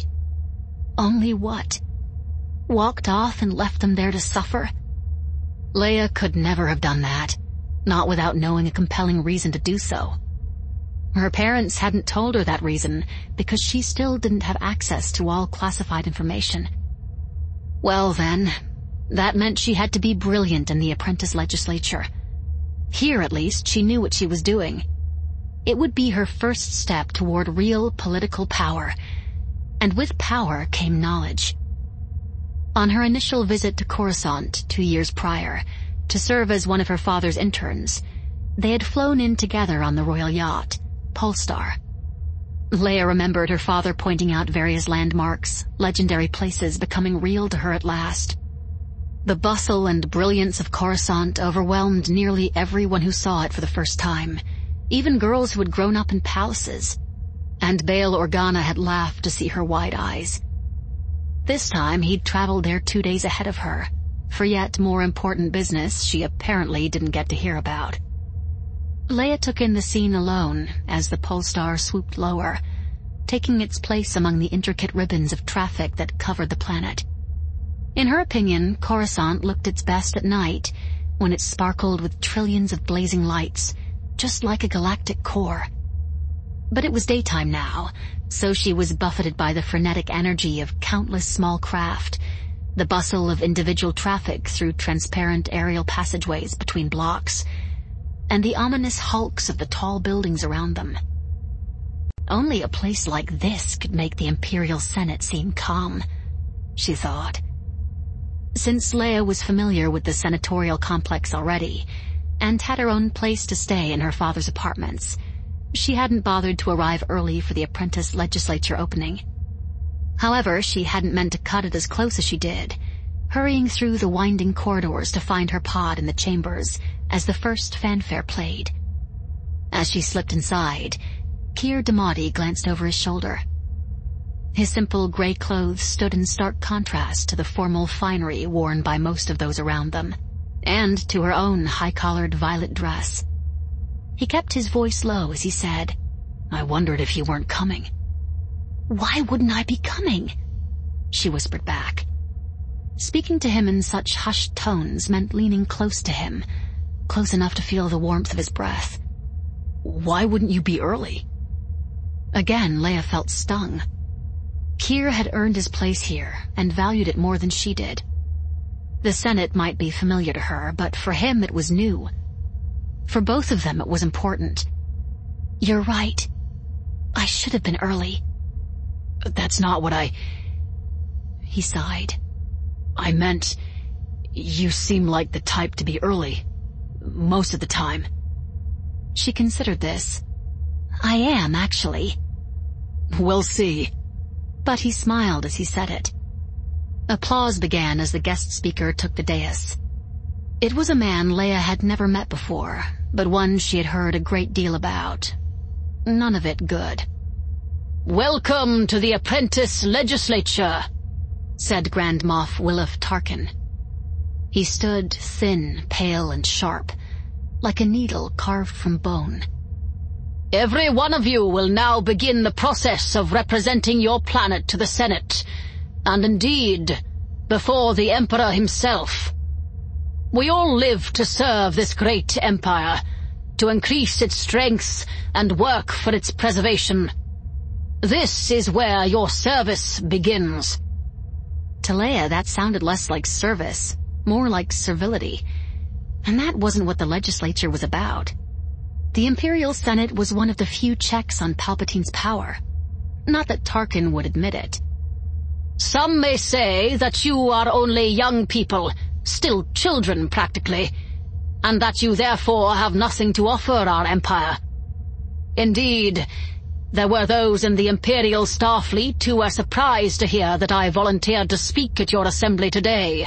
what? Walked off and left them there to suffer? Leia could never have done that, not without knowing a compelling reason to do so. Her parents hadn't told her that reason because she still didn't have access to all classified information. Well then, that meant she had to be brilliant in the apprentice legislature. Here at least she knew what she was doing. It would be her first step toward real political power, and with power came knowledge. On her initial visit to Coruscant 2 years prior, to serve as one of her father's interns, they had flown in together on the royal yacht, Polestar. Leia remembered her father pointing out various landmarks, legendary places becoming real to her at last. The bustle and brilliance of Coruscant overwhelmed nearly everyone who saw it for the first time, even girls who had grown up in palaces, and Bail Organa had laughed to see her wide eyes. This time he'd traveled there 2 days ahead of her, for yet more important business she apparently didn't get to hear about. Leia took in the scene alone as the Polestar swooped lower, taking its place among the intricate ribbons of traffic that covered the planet. In her opinion, Coruscant looked its best at night, when it sparkled with trillions of blazing lights, just like a galactic core. But it was daytime now, so she was buffeted by the frenetic energy of countless small craft, the bustle of individual traffic through transparent aerial passageways between blocks, and the ominous hulks of the tall buildings around them. Only a place like this could make the Imperial Senate seem calm, she thought. Since Leia was familiar with the senatorial complex already, and had her own place to stay in her father's apartments, she hadn't bothered to arrive early for the apprentice legislature opening. However, she hadn't meant to cut it as close as she did, hurrying through the winding corridors to find her pod in the chambers as the first fanfare played. As she slipped inside, Keir Damati glanced over his shoulder. His simple gray clothes stood in stark contrast to the formal finery worn by most of those around them, and to her own high-collared violet dress. He kept his voice low as he said, "I wondered if you weren't coming." "Why wouldn't I be coming?" she whispered back. Speaking to him in such hushed tones meant leaning close to him, close enough to feel the warmth of his breath. "Why wouldn't you be early?" Again, Leia felt stung. Keir had earned his place here and valued it more than she did. The Senate might be familiar to her, but for him it was new. For both of them it was important. "You're right. I should have been early." "That's not what He sighed. "I meant, you seem like the type to be early. Most of the time." She considered this. "I am, actually." "We'll see." But he smiled as he said it. Applause began as the guest speaker took the dais. It was a man Leia had never met before, but one she had heard a great deal about. None of it good. "Welcome to the Apprentice Legislature," said Grand Moff Williff Tarkin. He stood thin, pale, and sharp, like a needle carved from bone. "Every one of you will now begin the process of representing your planet to the Senate, and indeed, before the Emperor himself. We all live to serve this great empire, to increase its strength and work for its preservation. This is where your service begins." To Leia, that sounded less like service, more like servility. And that wasn't what the legislature was about. The Imperial Senate was one of the few checks on Palpatine's power. Not that Tarkin would admit it. "Some may say that you are only young people, still children practically, and that you therefore have nothing to offer our empire. Indeed, there were those in the Imperial Starfleet who were surprised to hear that I volunteered to speak at your assembly today.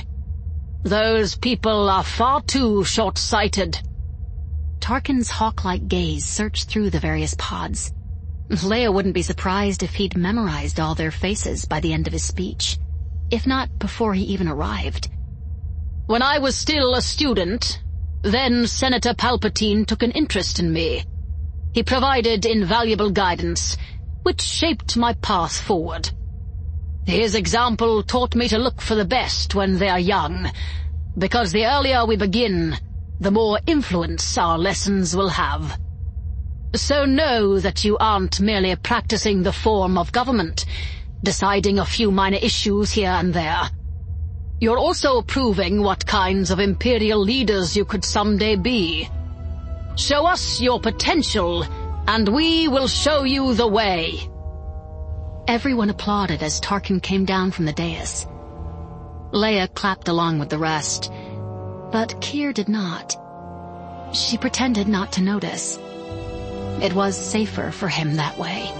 Those people are far too short-sighted." Tarkin's hawk-like gaze searched through the various pods. Leia wouldn't be surprised if he'd memorized all their faces by the end of his speech, if not before he even arrived. "When I was still a student, then Senator Palpatine took an interest in me. He provided invaluable guidance, which shaped my path forward. His example taught me to look for the best when they are young, because the earlier we begin, the more influence our lessons will have. So know that you aren't merely practicing the form of government, deciding a few minor issues here and there. You're also proving what kinds of Imperial leaders you could someday be. Show us your potential, and we will show you the way." Everyone applauded as Tarkin came down from the dais. Leia clapped along with the rest, but Keir did not. She pretended not to notice. It was safer for him that way.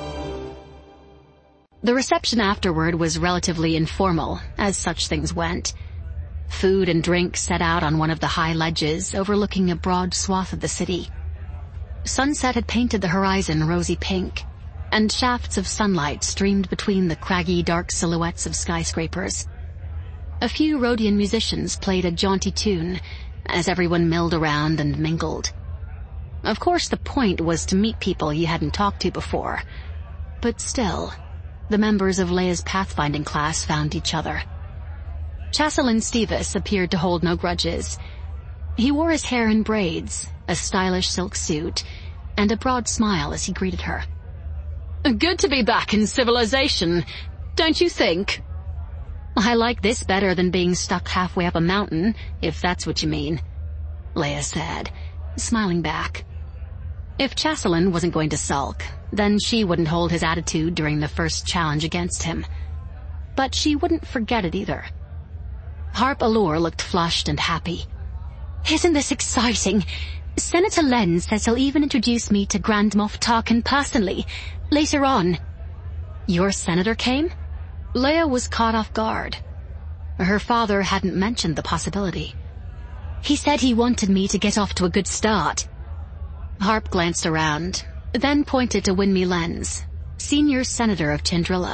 The reception afterward was relatively informal, as such things went. Food and drink set out on one of the high ledges overlooking a broad swath of the city. Sunset had painted the horizon rosy pink, and shafts of sunlight streamed between the craggy dark silhouettes of skyscrapers. A few Rodian musicians played a jaunty tune as everyone milled around and mingled. Of course, the point was to meet people you hadn't talked to before, but still, the members of Leia's pathfinding class found each other. Chasselin Stevis appeared to hold no grudges. He wore his hair in braids, a stylish silk suit, and a broad smile as he greeted her. "Good to be back in civilization, don't you think?" I like this better than being stuck halfway up a mountain, if that's what you mean, Leia said, smiling back. If Chasselin wasn't going to sulk, then she wouldn't hold his attitude during the first challenge against him. But she wouldn't forget it either. Harp Allure looked flushed and happy. Isn't this exciting? Senator Lenz says he'll even introduce me to Grand Moff Tarkin personally, later on. Your senator came? Leia was caught off guard. Her father hadn't mentioned the possibility. He said he wanted me to get off to a good start. Harp glanced around, then pointed to Winmi Lenz, senior senator of Chandrilla.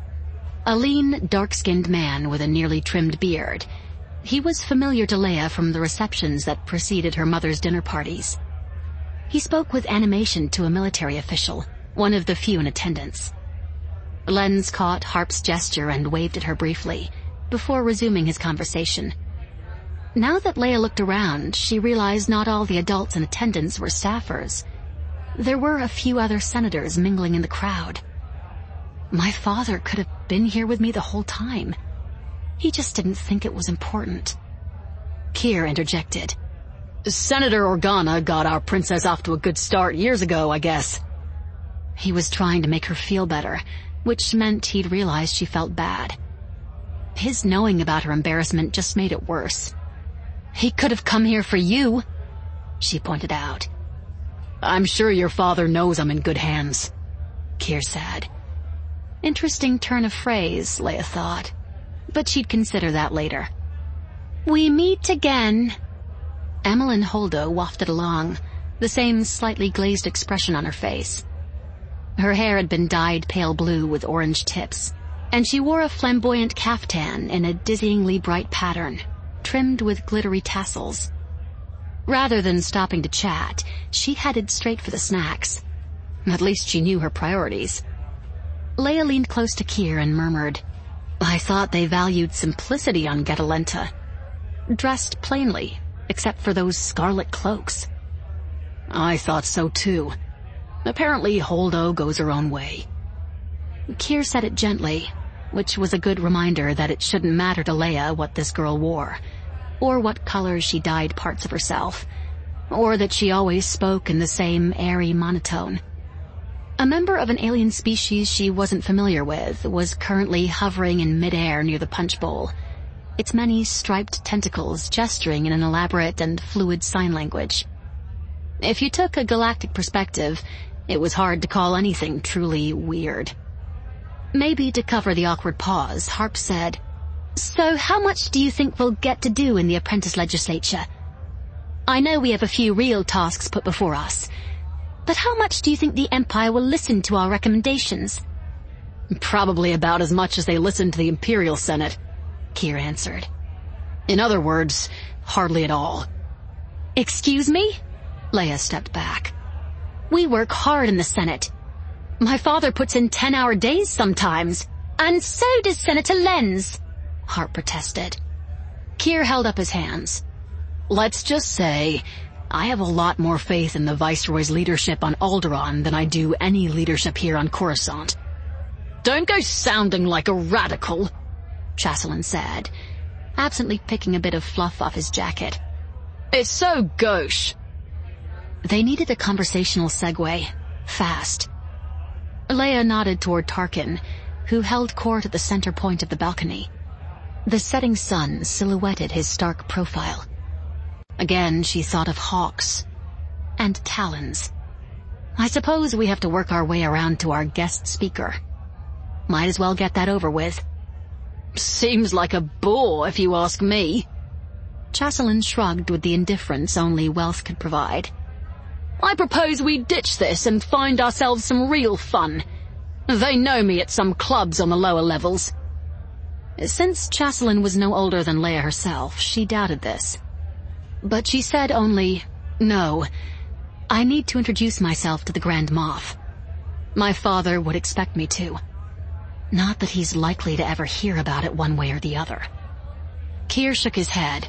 A lean, dark-skinned man with a nearly trimmed beard. He was familiar to Leia from the receptions that preceded her mother's dinner parties. He spoke with animation to a military official, one of the few in attendance. Lenz caught Harp's gesture and waved at her briefly, before resuming his conversation. Now that Leia looked around, she realized not all the adults in attendance were staffers. There were a few other senators mingling in the crowd. My father could have been here with me the whole time. He just didn't think it was important. Kier interjected. Senator Organa got our princess off to a good start years ago, I guess. He was trying to make her feel better, which meant he'd realized she felt bad. His knowing about her embarrassment just made it worse. He could have come here for you, she pointed out. I'm sure your father knows I'm in good hands, Kier said. Interesting turn of phrase, Leia thought, but she'd consider that later. We meet again. Emmeline Holdo wafted along, the same slightly glazed expression on her face. Her hair had been dyed pale blue with orange tips, and she wore a flamboyant caftan in a dizzyingly bright pattern, trimmed with glittery tassels. Rather than stopping to chat, she headed straight for the snacks. At least she knew her priorities. Leia leaned close to Kier and murmured, I thought they valued simplicity on Getalenta. Dressed plainly, except for those scarlet cloaks. I thought so too. Apparently Holdo goes her own way. Kier said it gently, which was a good reminder that it shouldn't matter to Leia what this girl wore, or what colors she dyed parts of herself, or that she always spoke in the same airy monotone. A member of an alien species she wasn't familiar with was currently hovering in midair near the punch bowl, its many striped tentacles gesturing in an elaborate and fluid sign language. If you took a galactic perspective, it was hard to call anything truly weird. Maybe to cover the awkward pause, Harp said, So how much do you think we'll get to do in the apprentice legislature? I know we have a few real tasks put before us, but how much do you think the Empire will listen to our recommendations? Probably about as much as they listen to the Imperial Senate, Kier answered. In other words, hardly at all. Excuse me? Leia stepped back. We work hard in the Senate. My father puts in 10-hour days sometimes, and so does Senator Lenz, Harp protested. Kier held up his hands. Let's just say, I have a lot more faith in the Viceroy's leadership on Alderaan than I do any leadership here on Coruscant. Don't go sounding like a radical, Chasselin said, absently picking a bit of fluff off his jacket. It's so gauche. They needed a conversational segue, fast. Leia nodded toward Tarkin, who held court at the center point of the balcony. The setting sun silhouetted his stark profile. Again, she thought of hawks and talons. I suppose we have to work our way around to our guest speaker. Might as well get that over with. Seems like a bore, if you ask me. Chasselin shrugged with the indifference only wealth could provide. I propose we ditch this and find ourselves some real fun. They know me at some clubs on the lower levels. Since Chasselin was no older than Leia herself, she doubted this. But she said only, No, I need to introduce myself to the Grand Moff. My father would expect me to. Not that he's likely to ever hear about it one way or the other. Kier shook his head.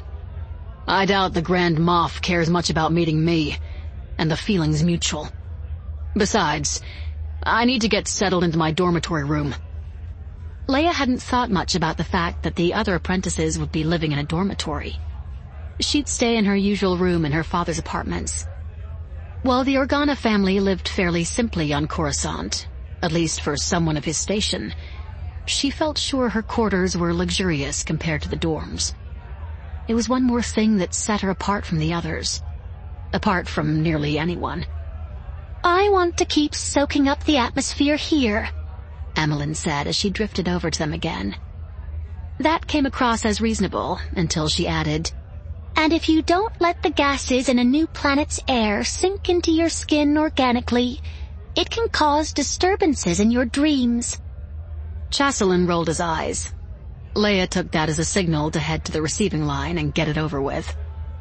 I doubt the Grand Moff cares much about meeting me, and the feeling's mutual. Besides, I need to get settled into my dormitory room. Leia hadn't thought much about the fact that the other apprentices would be living in a dormitory. She'd stay in her usual room in her father's apartments. While the Organa family lived fairly simply on Coruscant, at least for someone of his station, she felt sure her quarters were luxurious compared to the dorms. It was one more thing that set her apart from the others, apart from nearly anyone. "I want to keep soaking up the atmosphere here," Amilyn said as she drifted over to them again. That came across as reasonable until she added, "And if you don't let the gases in a new planet's air sink into your skin organically, it can cause disturbances in your dreams." Chasselin rolled his eyes. Leia took that as a signal to head to the receiving line and get it over with.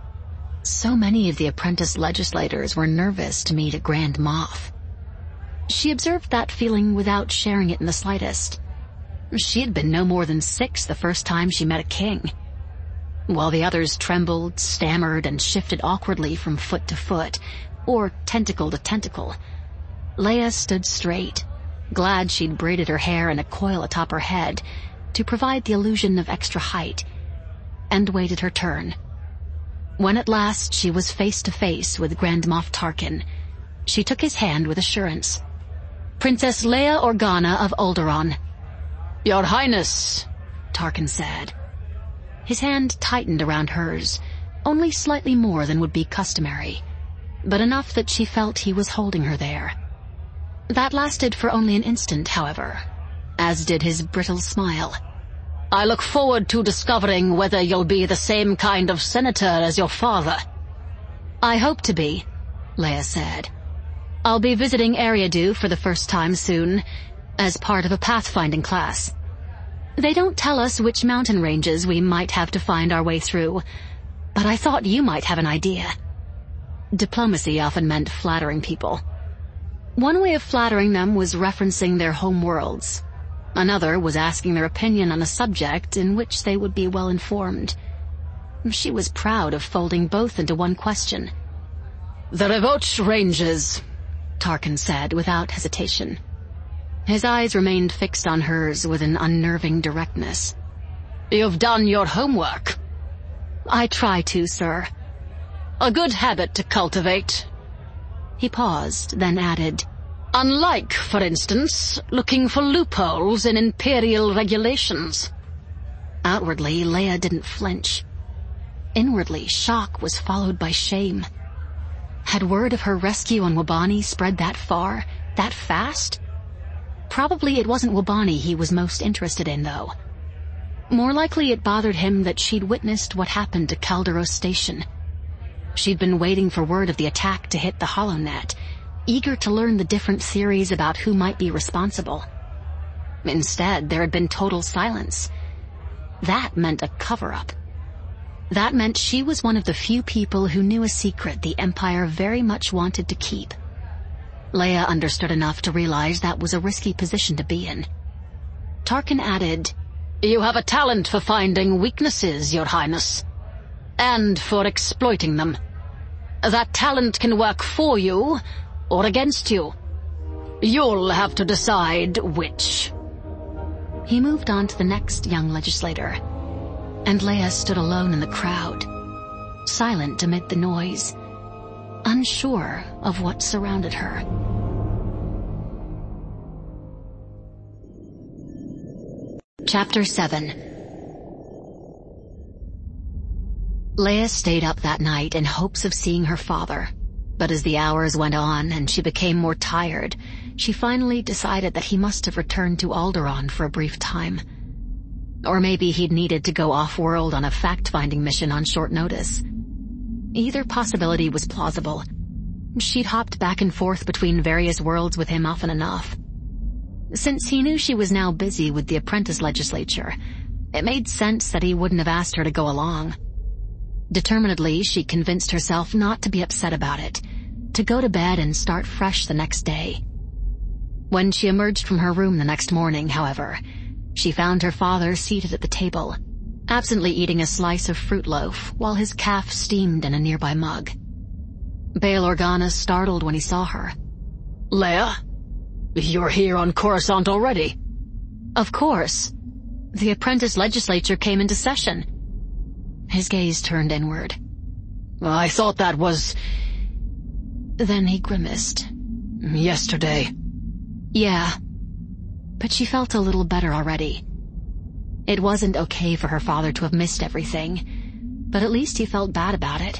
So many of the apprentice legislators were nervous to meet a Grand Moff. She observed that feeling without sharing it in the slightest. She had been no more than 6 the first time she met a king. While the others trembled, stammered, and shifted awkwardly from foot to foot, or tentacle to tentacle, Leia stood straight, glad she'd braided her hair in a coil atop her head to provide the illusion of extra height, and waited her turn. When at last she was face to face with Grand Moff Tarkin, she took his hand with assurance. "Princess Leia Organa of Alderaan." "Your Highness," Tarkin said. His hand tightened around hers, only slightly more than would be customary, but enough that she felt he was holding her there. That lasted for only an instant, however, as did his brittle smile. "I look forward to discovering whether you'll be the same kind of senator as your father." "I hope to be," Leia said. "I'll be visiting Eriadu for the first time soon, as part of a pathfinding class. They don't tell us which mountain ranges we might have to find our way through, but I thought you might have an idea." Diplomacy often meant flattering people. One way of flattering them was referencing their home worlds. Another was asking their opinion on a subject in which they would be well informed. She was proud of folding both into one question. "The Revoch Ranges," Tarkin said without hesitation. His eyes remained fixed on hers with an unnerving directness. "You've done your homework." "I try to, sir." "A good habit to cultivate." He paused, then added, "Unlike, for instance, looking for loopholes in Imperial regulations." Outwardly, Leia didn't flinch. Inwardly, shock was followed by shame. Had word of her rescue on Wabani spread that far, that fast? Probably it wasn't Wabani he was most interested in, though. More likely it bothered him that she'd witnessed what happened to Calderos Station. She'd been waiting for word of the attack to hit the HoloNet, eager to learn the different theories about who might be responsible. Instead, there had been total silence. That meant a cover-up. That meant she was one of the few people who knew a secret the Empire very much wanted to keep. Leia understood enough to realize that was a risky position to be in. Tarkin added, "You have a talent for finding weaknesses, Your Highness, and for exploiting them. That talent can work for you or against you. You'll have to decide which." He moved on to the next young legislator, and Leia stood alone in the crowd, silent amid the noise, unsure of what surrounded her. Chapter 7. Leia stayed up that night in hopes of seeing her father, but as the hours went on and she became more tired, she finally decided that he must have returned to Alderaan for a brief time. Or maybe he'd needed to go off-world on a fact-finding mission on short notice. Either possibility was plausible. She'd hopped back and forth between various worlds with him often enough. Since he knew she was now busy with the apprentice legislature, it made sense that he wouldn't have asked her to go along. Determinedly, she convinced herself not to be upset about it, to go to bed and start fresh the next day. When she emerged from her room the next morning, however, she found her father seated at the table, absently eating a slice of fruit loaf while his calf steamed in a nearby mug. Bail Organa startled when he saw her. "Leia? You're here on Coruscant already?" "Of course," The apprentice legislature came into session. His gaze turned inward. I thought that was... Then he grimaced. Yesterday. Yeah, but she felt a little better already. It wasn't okay for her father to have missed everything, but at least he felt bad about it.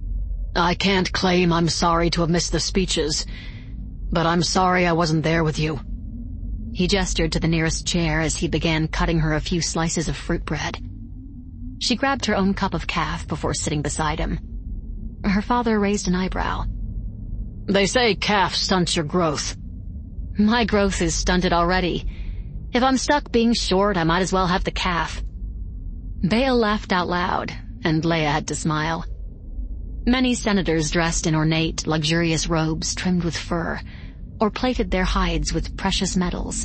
I can't claim I'm sorry to have missed the speeches, but I'm sorry I wasn't there with you. He gestured to the nearest chair as he began cutting her a few slices of fruit bread. She grabbed her own cup of caf before sitting beside him. Her father raised an eyebrow. They say caf stunts your growth. My growth is stunted already. If I'm stuck being short, I might as well have the caf. Bale laughed out loud, and Leia had to smile. Many senators dressed in ornate, luxurious robes trimmed with fur, or plated their hides with precious metals.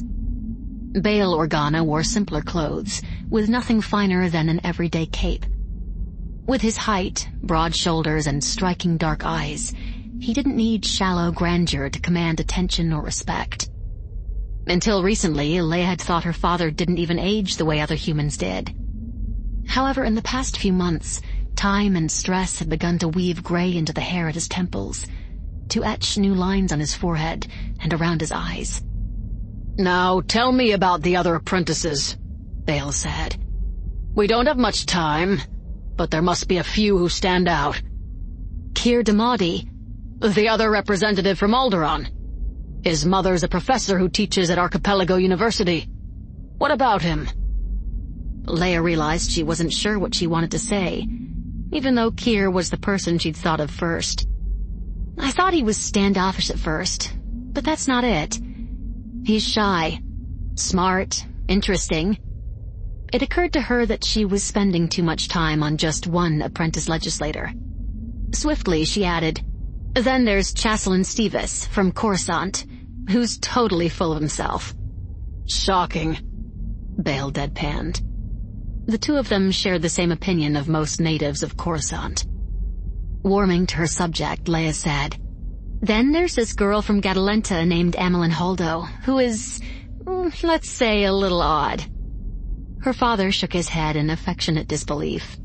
Bail Organa wore simpler clothes, with nothing finer than an everyday cape. With his height, broad shoulders, and striking dark eyes, he didn't need shallow grandeur to command attention or respect. Until recently, Leia had thought her father didn't even age the way other humans did. However, in the past few months, time and stress had begun to weave gray into the hair at his temples, to etch new lines on his forehead and around his eyes. Now tell me about the other apprentices, Bale said. We don't have much time, but there must be a few who stand out. Keir Damadi, the other representative from Alderaan. His mother's a professor who teaches at Archipelago University. What about him? Leia realized she wasn't sure what she wanted to say, even though Keir was the person she'd thought of first. I thought he was standoffish at first, but that's not it. He's shy, smart, interesting. It occurred to her that she was spending too much time on just one apprentice legislator. Swiftly, she added, Then there's Chaselin Stevis from Coruscant, who's totally full of himself. Shocking, Bale deadpanned. The two of them shared the same opinion of most natives of Coruscant. Warming to her subject, Leia said, Then there's this girl from Gadalenta named Amilyn Holdo, who is, let's say, a little odd. Her father shook his head in affectionate disbelief.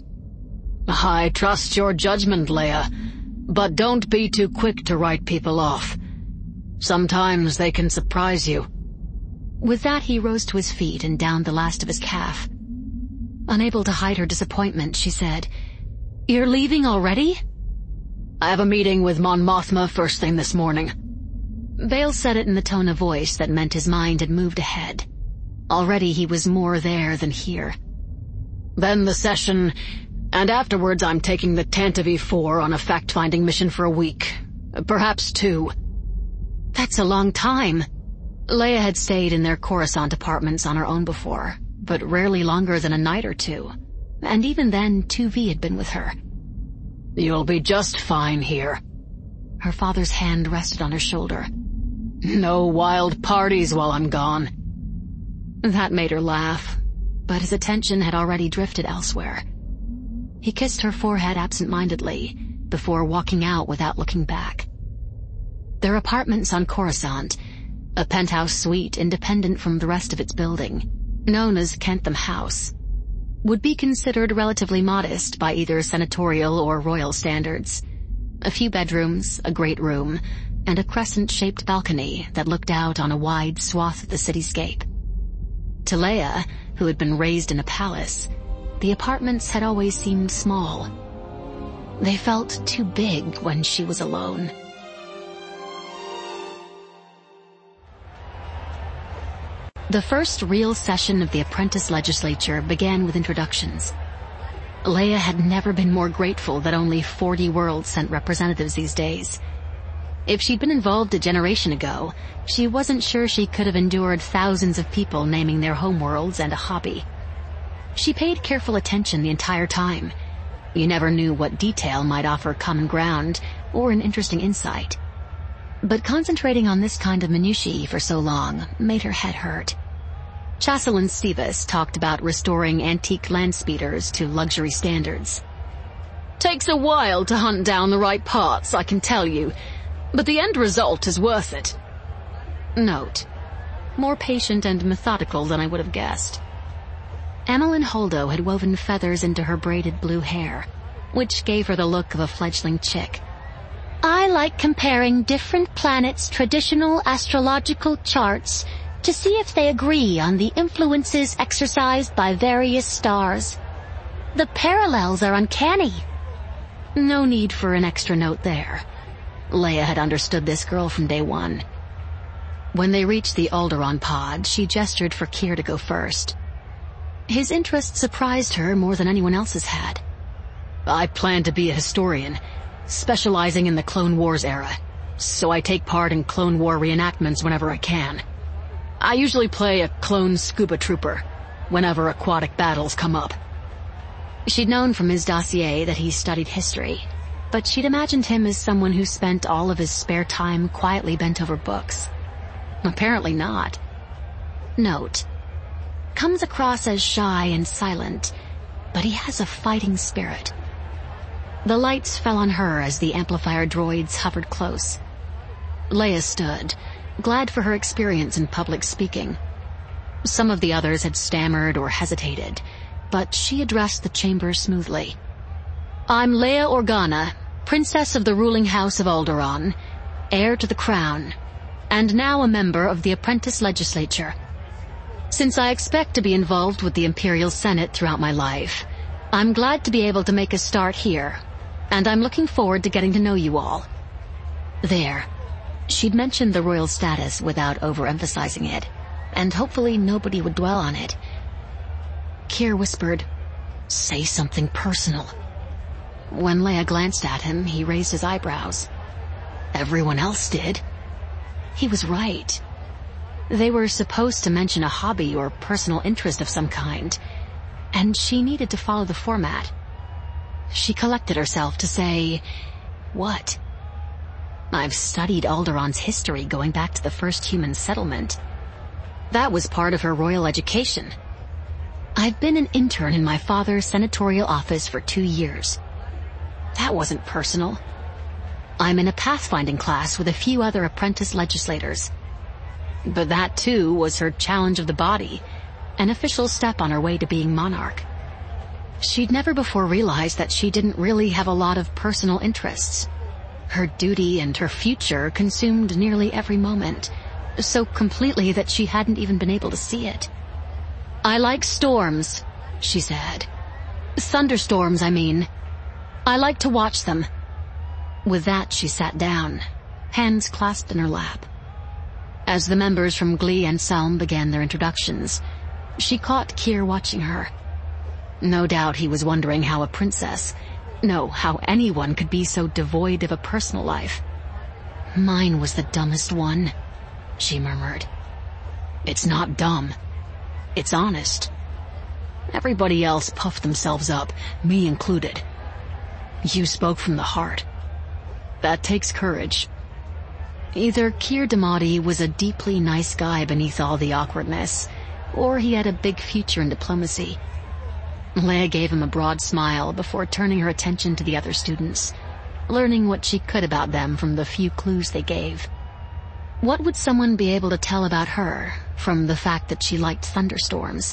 I trust your judgment, Leia, but don't be too quick to write people off. Sometimes they can surprise you. With that, he rose to his feet and downed the last of his caf. Unable to hide her disappointment, she said, You're leaving already? I have a meeting with Mon Mothma first thing this morning. Bale said it in the tone of voice that meant his mind had moved ahead. Already he was more there than here. Then the session, and afterwards I'm taking the Tantive 4 on a fact-finding mission for a week. Perhaps 2. That's a long time. Leia had stayed in their Coruscant apartments on her own before, but rarely longer than a night or two. And even then, 2V had been with her. You'll be just fine here. Her father's hand rested on her shoulder. No wild parties while I'm gone. That made her laugh, but his attention had already drifted elsewhere. He kissed her forehead absent-mindedly before walking out without looking back. Their apartments on Coruscant, a penthouse suite independent from the rest of its building, known as Kentham House, would be considered relatively modest by either senatorial or royal standards. A few bedrooms, a great room, and a crescent-shaped balcony that looked out on a wide swath of the cityscape. To Leia, who had been raised in a palace, the apartments had always seemed small. They felt too big when she was alone. The first real session of the apprentice legislature began with introductions. Leia had never been more grateful that only 40 worlds sent representatives these days. If she'd been involved a generation ago, she wasn't sure she could have endured thousands of people naming their homeworlds and a hobby. She paid careful attention the entire time. You never knew what detail might offer common ground or an interesting insight. But concentrating on this kind of minutiae for so long made her head hurt. Chaselin Stevis talked about restoring antique land speeders to luxury standards. Takes a while to hunt down the right parts, I can tell you, but the end result is worth it. Note: more patient and methodical than I would have guessed. Emmeline Holdo had woven feathers into her braided blue hair, which gave her the look of a fledgling chick. I like comparing different planets' traditional astrological charts to see if they agree on the influences exercised by various stars. The parallels are uncanny. No need for an extra note there. Leia had understood this girl from day one. When they reached the Alderaan pod, she gestured for Kier to go first. His interest surprised her more than anyone else's had. I plan to be a historian, specializing in the Clone Wars era, so I take part in Clone War reenactments whenever I can. I usually play a clone scuba trooper whenever aquatic battles come up. She'd known from his dossier that he studied history, but she'd imagined him as someone who spent all of his spare time quietly bent over books. Apparently not. Note: comes across as shy and silent, but he has a fighting spirit. The lights fell on her as the amplifier droids hovered close. Leia stood, glad for her experience in public speaking. Some of the others had stammered or hesitated, but she addressed the chamber smoothly. I'm Leia Organa, Princess of the ruling House of Alderaan, heir to the crown, and now a member of the Apprentice Legislature. Since I expect to be involved with the Imperial Senate throughout my life, I'm glad to be able to make a start here, and I'm looking forward to getting to know you all. There. She'd mentioned the royal status without overemphasizing it, and hopefully nobody would dwell on it. Kier whispered, "Say something personal." When Leia glanced at him, he raised his eyebrows. Everyone else did. He was right. They were supposed to mention a hobby or personal interest of some kind, and she needed to follow the format. She collected herself to say, "What?" "I've studied Alderaan's history going back to the first human settlement." That was part of her royal education. "I've been an intern in my father's senatorial office for 2 years." That wasn't personal. "I'm in a pathfinding class with a few other apprentice legislators." But that, too, was her challenge of the body, an official step on her way to being monarch. She'd never before realized that she didn't really have a lot of personal interests. Her duty and her future consumed nearly every moment, so completely that she hadn't even been able to see it. "I like storms," she said. "Thunderstorms, I mean. I like to watch them." With that, she sat down, hands clasped in her lap. As the members from Glee and Selm began their introductions, she caught Kier watching her. No doubt he was wondering how a princess, no, how anyone could be so devoid of a personal life. "Mine was the dumbest one," she murmured. "It's not dumb. It's honest. Everybody else puffed themselves up, me included. You spoke from the heart. That takes courage." Either Kier Damati was a deeply nice guy beneath all the awkwardness, or he had a big future in diplomacy. Leia gave him a broad smile before turning her attention to the other students, learning what she could about them from the few clues they gave. What would someone be able to tell about her from the fact that she liked thunderstorms?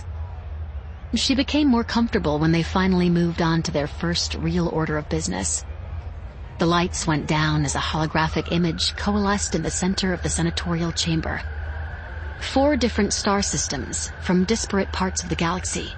She became more comfortable when they finally moved on to their first real order of business. The lights went down as a holographic image coalesced in the center of the senatorial chamber. 4 different star systems from disparate parts of the galaxy.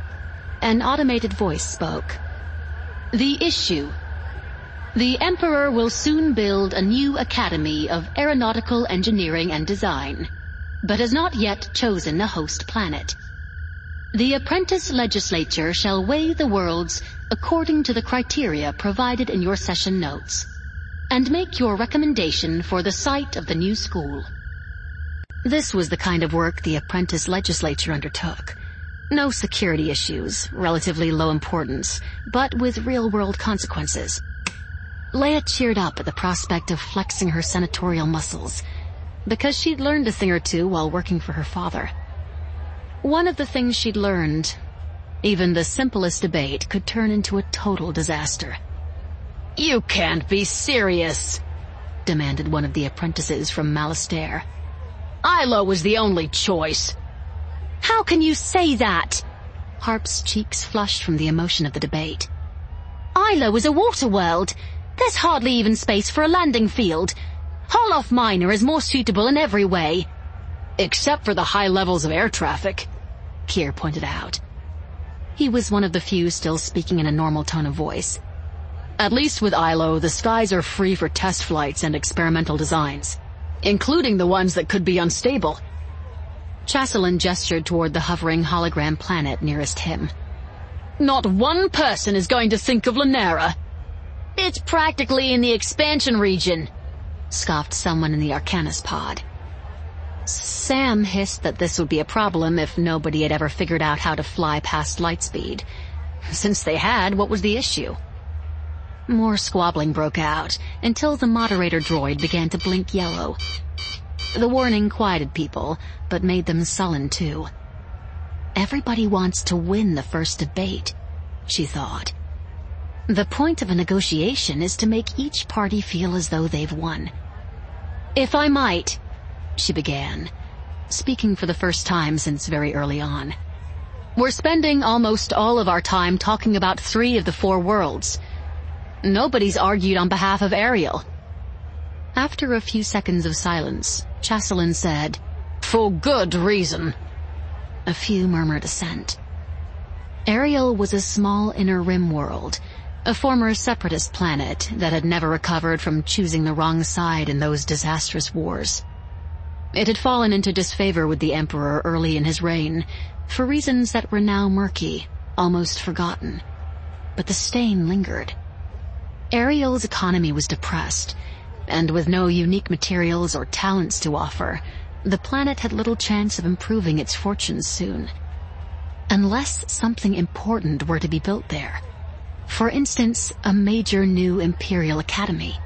An automated voice spoke. "The issue. The Emperor will soon build a new Academy of Aeronautical Engineering and Design, but has not yet chosen a host planet. The Apprentice Legislature shall weigh the worlds according to the criteria provided in your session notes, and make your recommendation for the site of the new school." This was the kind of work the Apprentice Legislature undertook. No security issues, relatively low importance, but with real-world consequences. Leia cheered up at the prospect of flexing her senatorial muscles, because she'd learned a thing or two while working for her father. One of the things she'd learned: even the simplest debate could turn into a total disaster. "You can't be serious," demanded one of the apprentices from Malastare. "Ilo was the only choice." "How can you say that?" Harp's cheeks flushed from the emotion of the debate. Ilo is a water world. There's hardly even space for a landing field. Holoff Minor is more suitable in every way. Except for the high levels of air traffic, Kier pointed out. He was one of the few still speaking in a normal tone of voice. At least with Ilo, the skies are free for test flights and experimental designs, including the ones that could be unstable. Chasselin gestured toward the hovering hologram planet nearest him. Not one person is going to think of Lanera. It's practically in the expansion region, scoffed someone in the Arcanus pod. Sam hissed that this would be a problem if nobody had ever figured out how to fly past light speed. Since they had, what was the issue? More squabbling broke out until the moderator droid began to blink yellow. The warning quieted people, but made them sullen too. Everybody wants to win the first debate, she thought. The point of a negotiation is to make each party feel as though they've won. If I might, she began, speaking for the first time since very early on. We're spending almost all of our time talking about 3 of the 4 worlds. Nobody's argued on behalf of Ariel. After a few seconds of silence, Chasselin said, "For good reason." A few murmured assent. Ariel was a small inner rim world, a former separatist planet that had never recovered from choosing the wrong side in those disastrous wars. It had fallen into disfavor with the Emperor early in his reign, for reasons that were now murky, almost forgotten. But the stain lingered. Ariel's economy was depressed, and with no unique materials or talents to offer, the planet had little chance of improving its fortunes soon. Unless something important were to be built there. For instance, a major new Imperial Academy.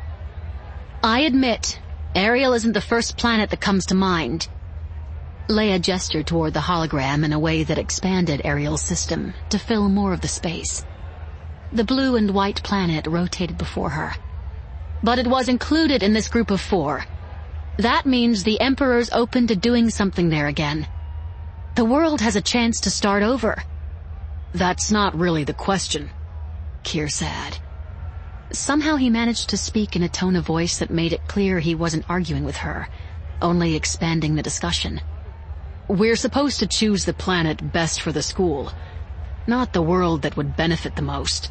I admit, Ariel isn't the first planet that comes to mind. Leia gestured toward the hologram in a way that expanded Ariel's system to fill more of the space. The blue and white planet rotated before her. But it was included in this group of 4. That means the Emperor's open to doing something there again. The world has a chance to start over. That's not really the question, Kier said. Somehow he managed to speak in a tone of voice that made it clear he wasn't arguing with her, only expanding the discussion. We're supposed to choose the planet best for the school, not the world that would benefit the most.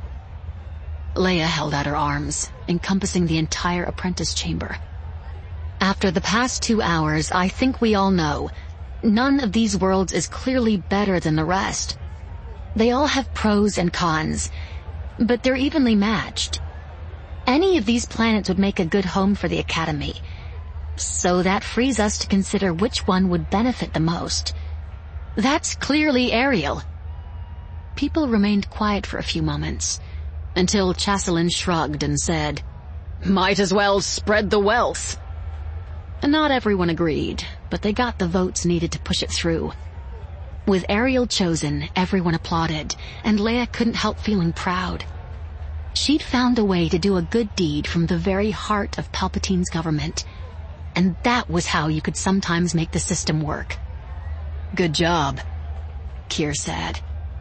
Leia held out her arms, encompassing the entire apprentice chamber. After the past 2 hours, I think we all know, none of these worlds is clearly better than the rest. They all have pros and cons, but they're evenly matched. Any of these planets would make a good home for the Academy, so that frees us to consider which one would benefit the most. That's clearly Ariel. People remained quiet for a few moments, until Chasselin shrugged and said, "Might as well spread the wealth." Not everyone agreed, but they got the votes needed to push it through. With Ariel chosen, everyone applauded, and Leia couldn't help feeling proud. She'd found a way to do a good deed from the very heart of Palpatine's government, and that was how you could sometimes make the system work. "Good job," Kier said.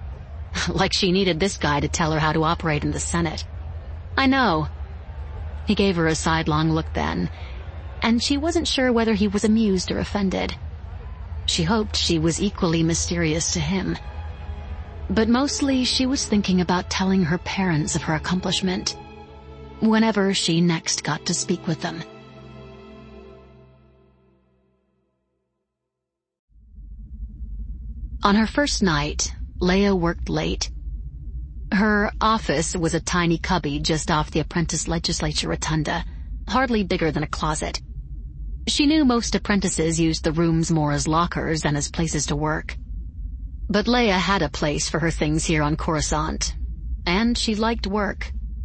Like she needed this guy to tell her how to operate in the Senate. I know. He gave her a sidelong look then, and she wasn't sure whether he was amused or offended. She hoped she was equally mysterious to him. But mostly she was thinking about telling her parents of her accomplishment, whenever she next got to speak with them. On her first night, Leia worked late. Her office was a tiny cubby just off the apprentice legislature rotunda, hardly bigger than a closet. She knew most apprentices used the rooms more as lockers than as places to work. But Leia had a place for her things here on Coruscant, and she liked work.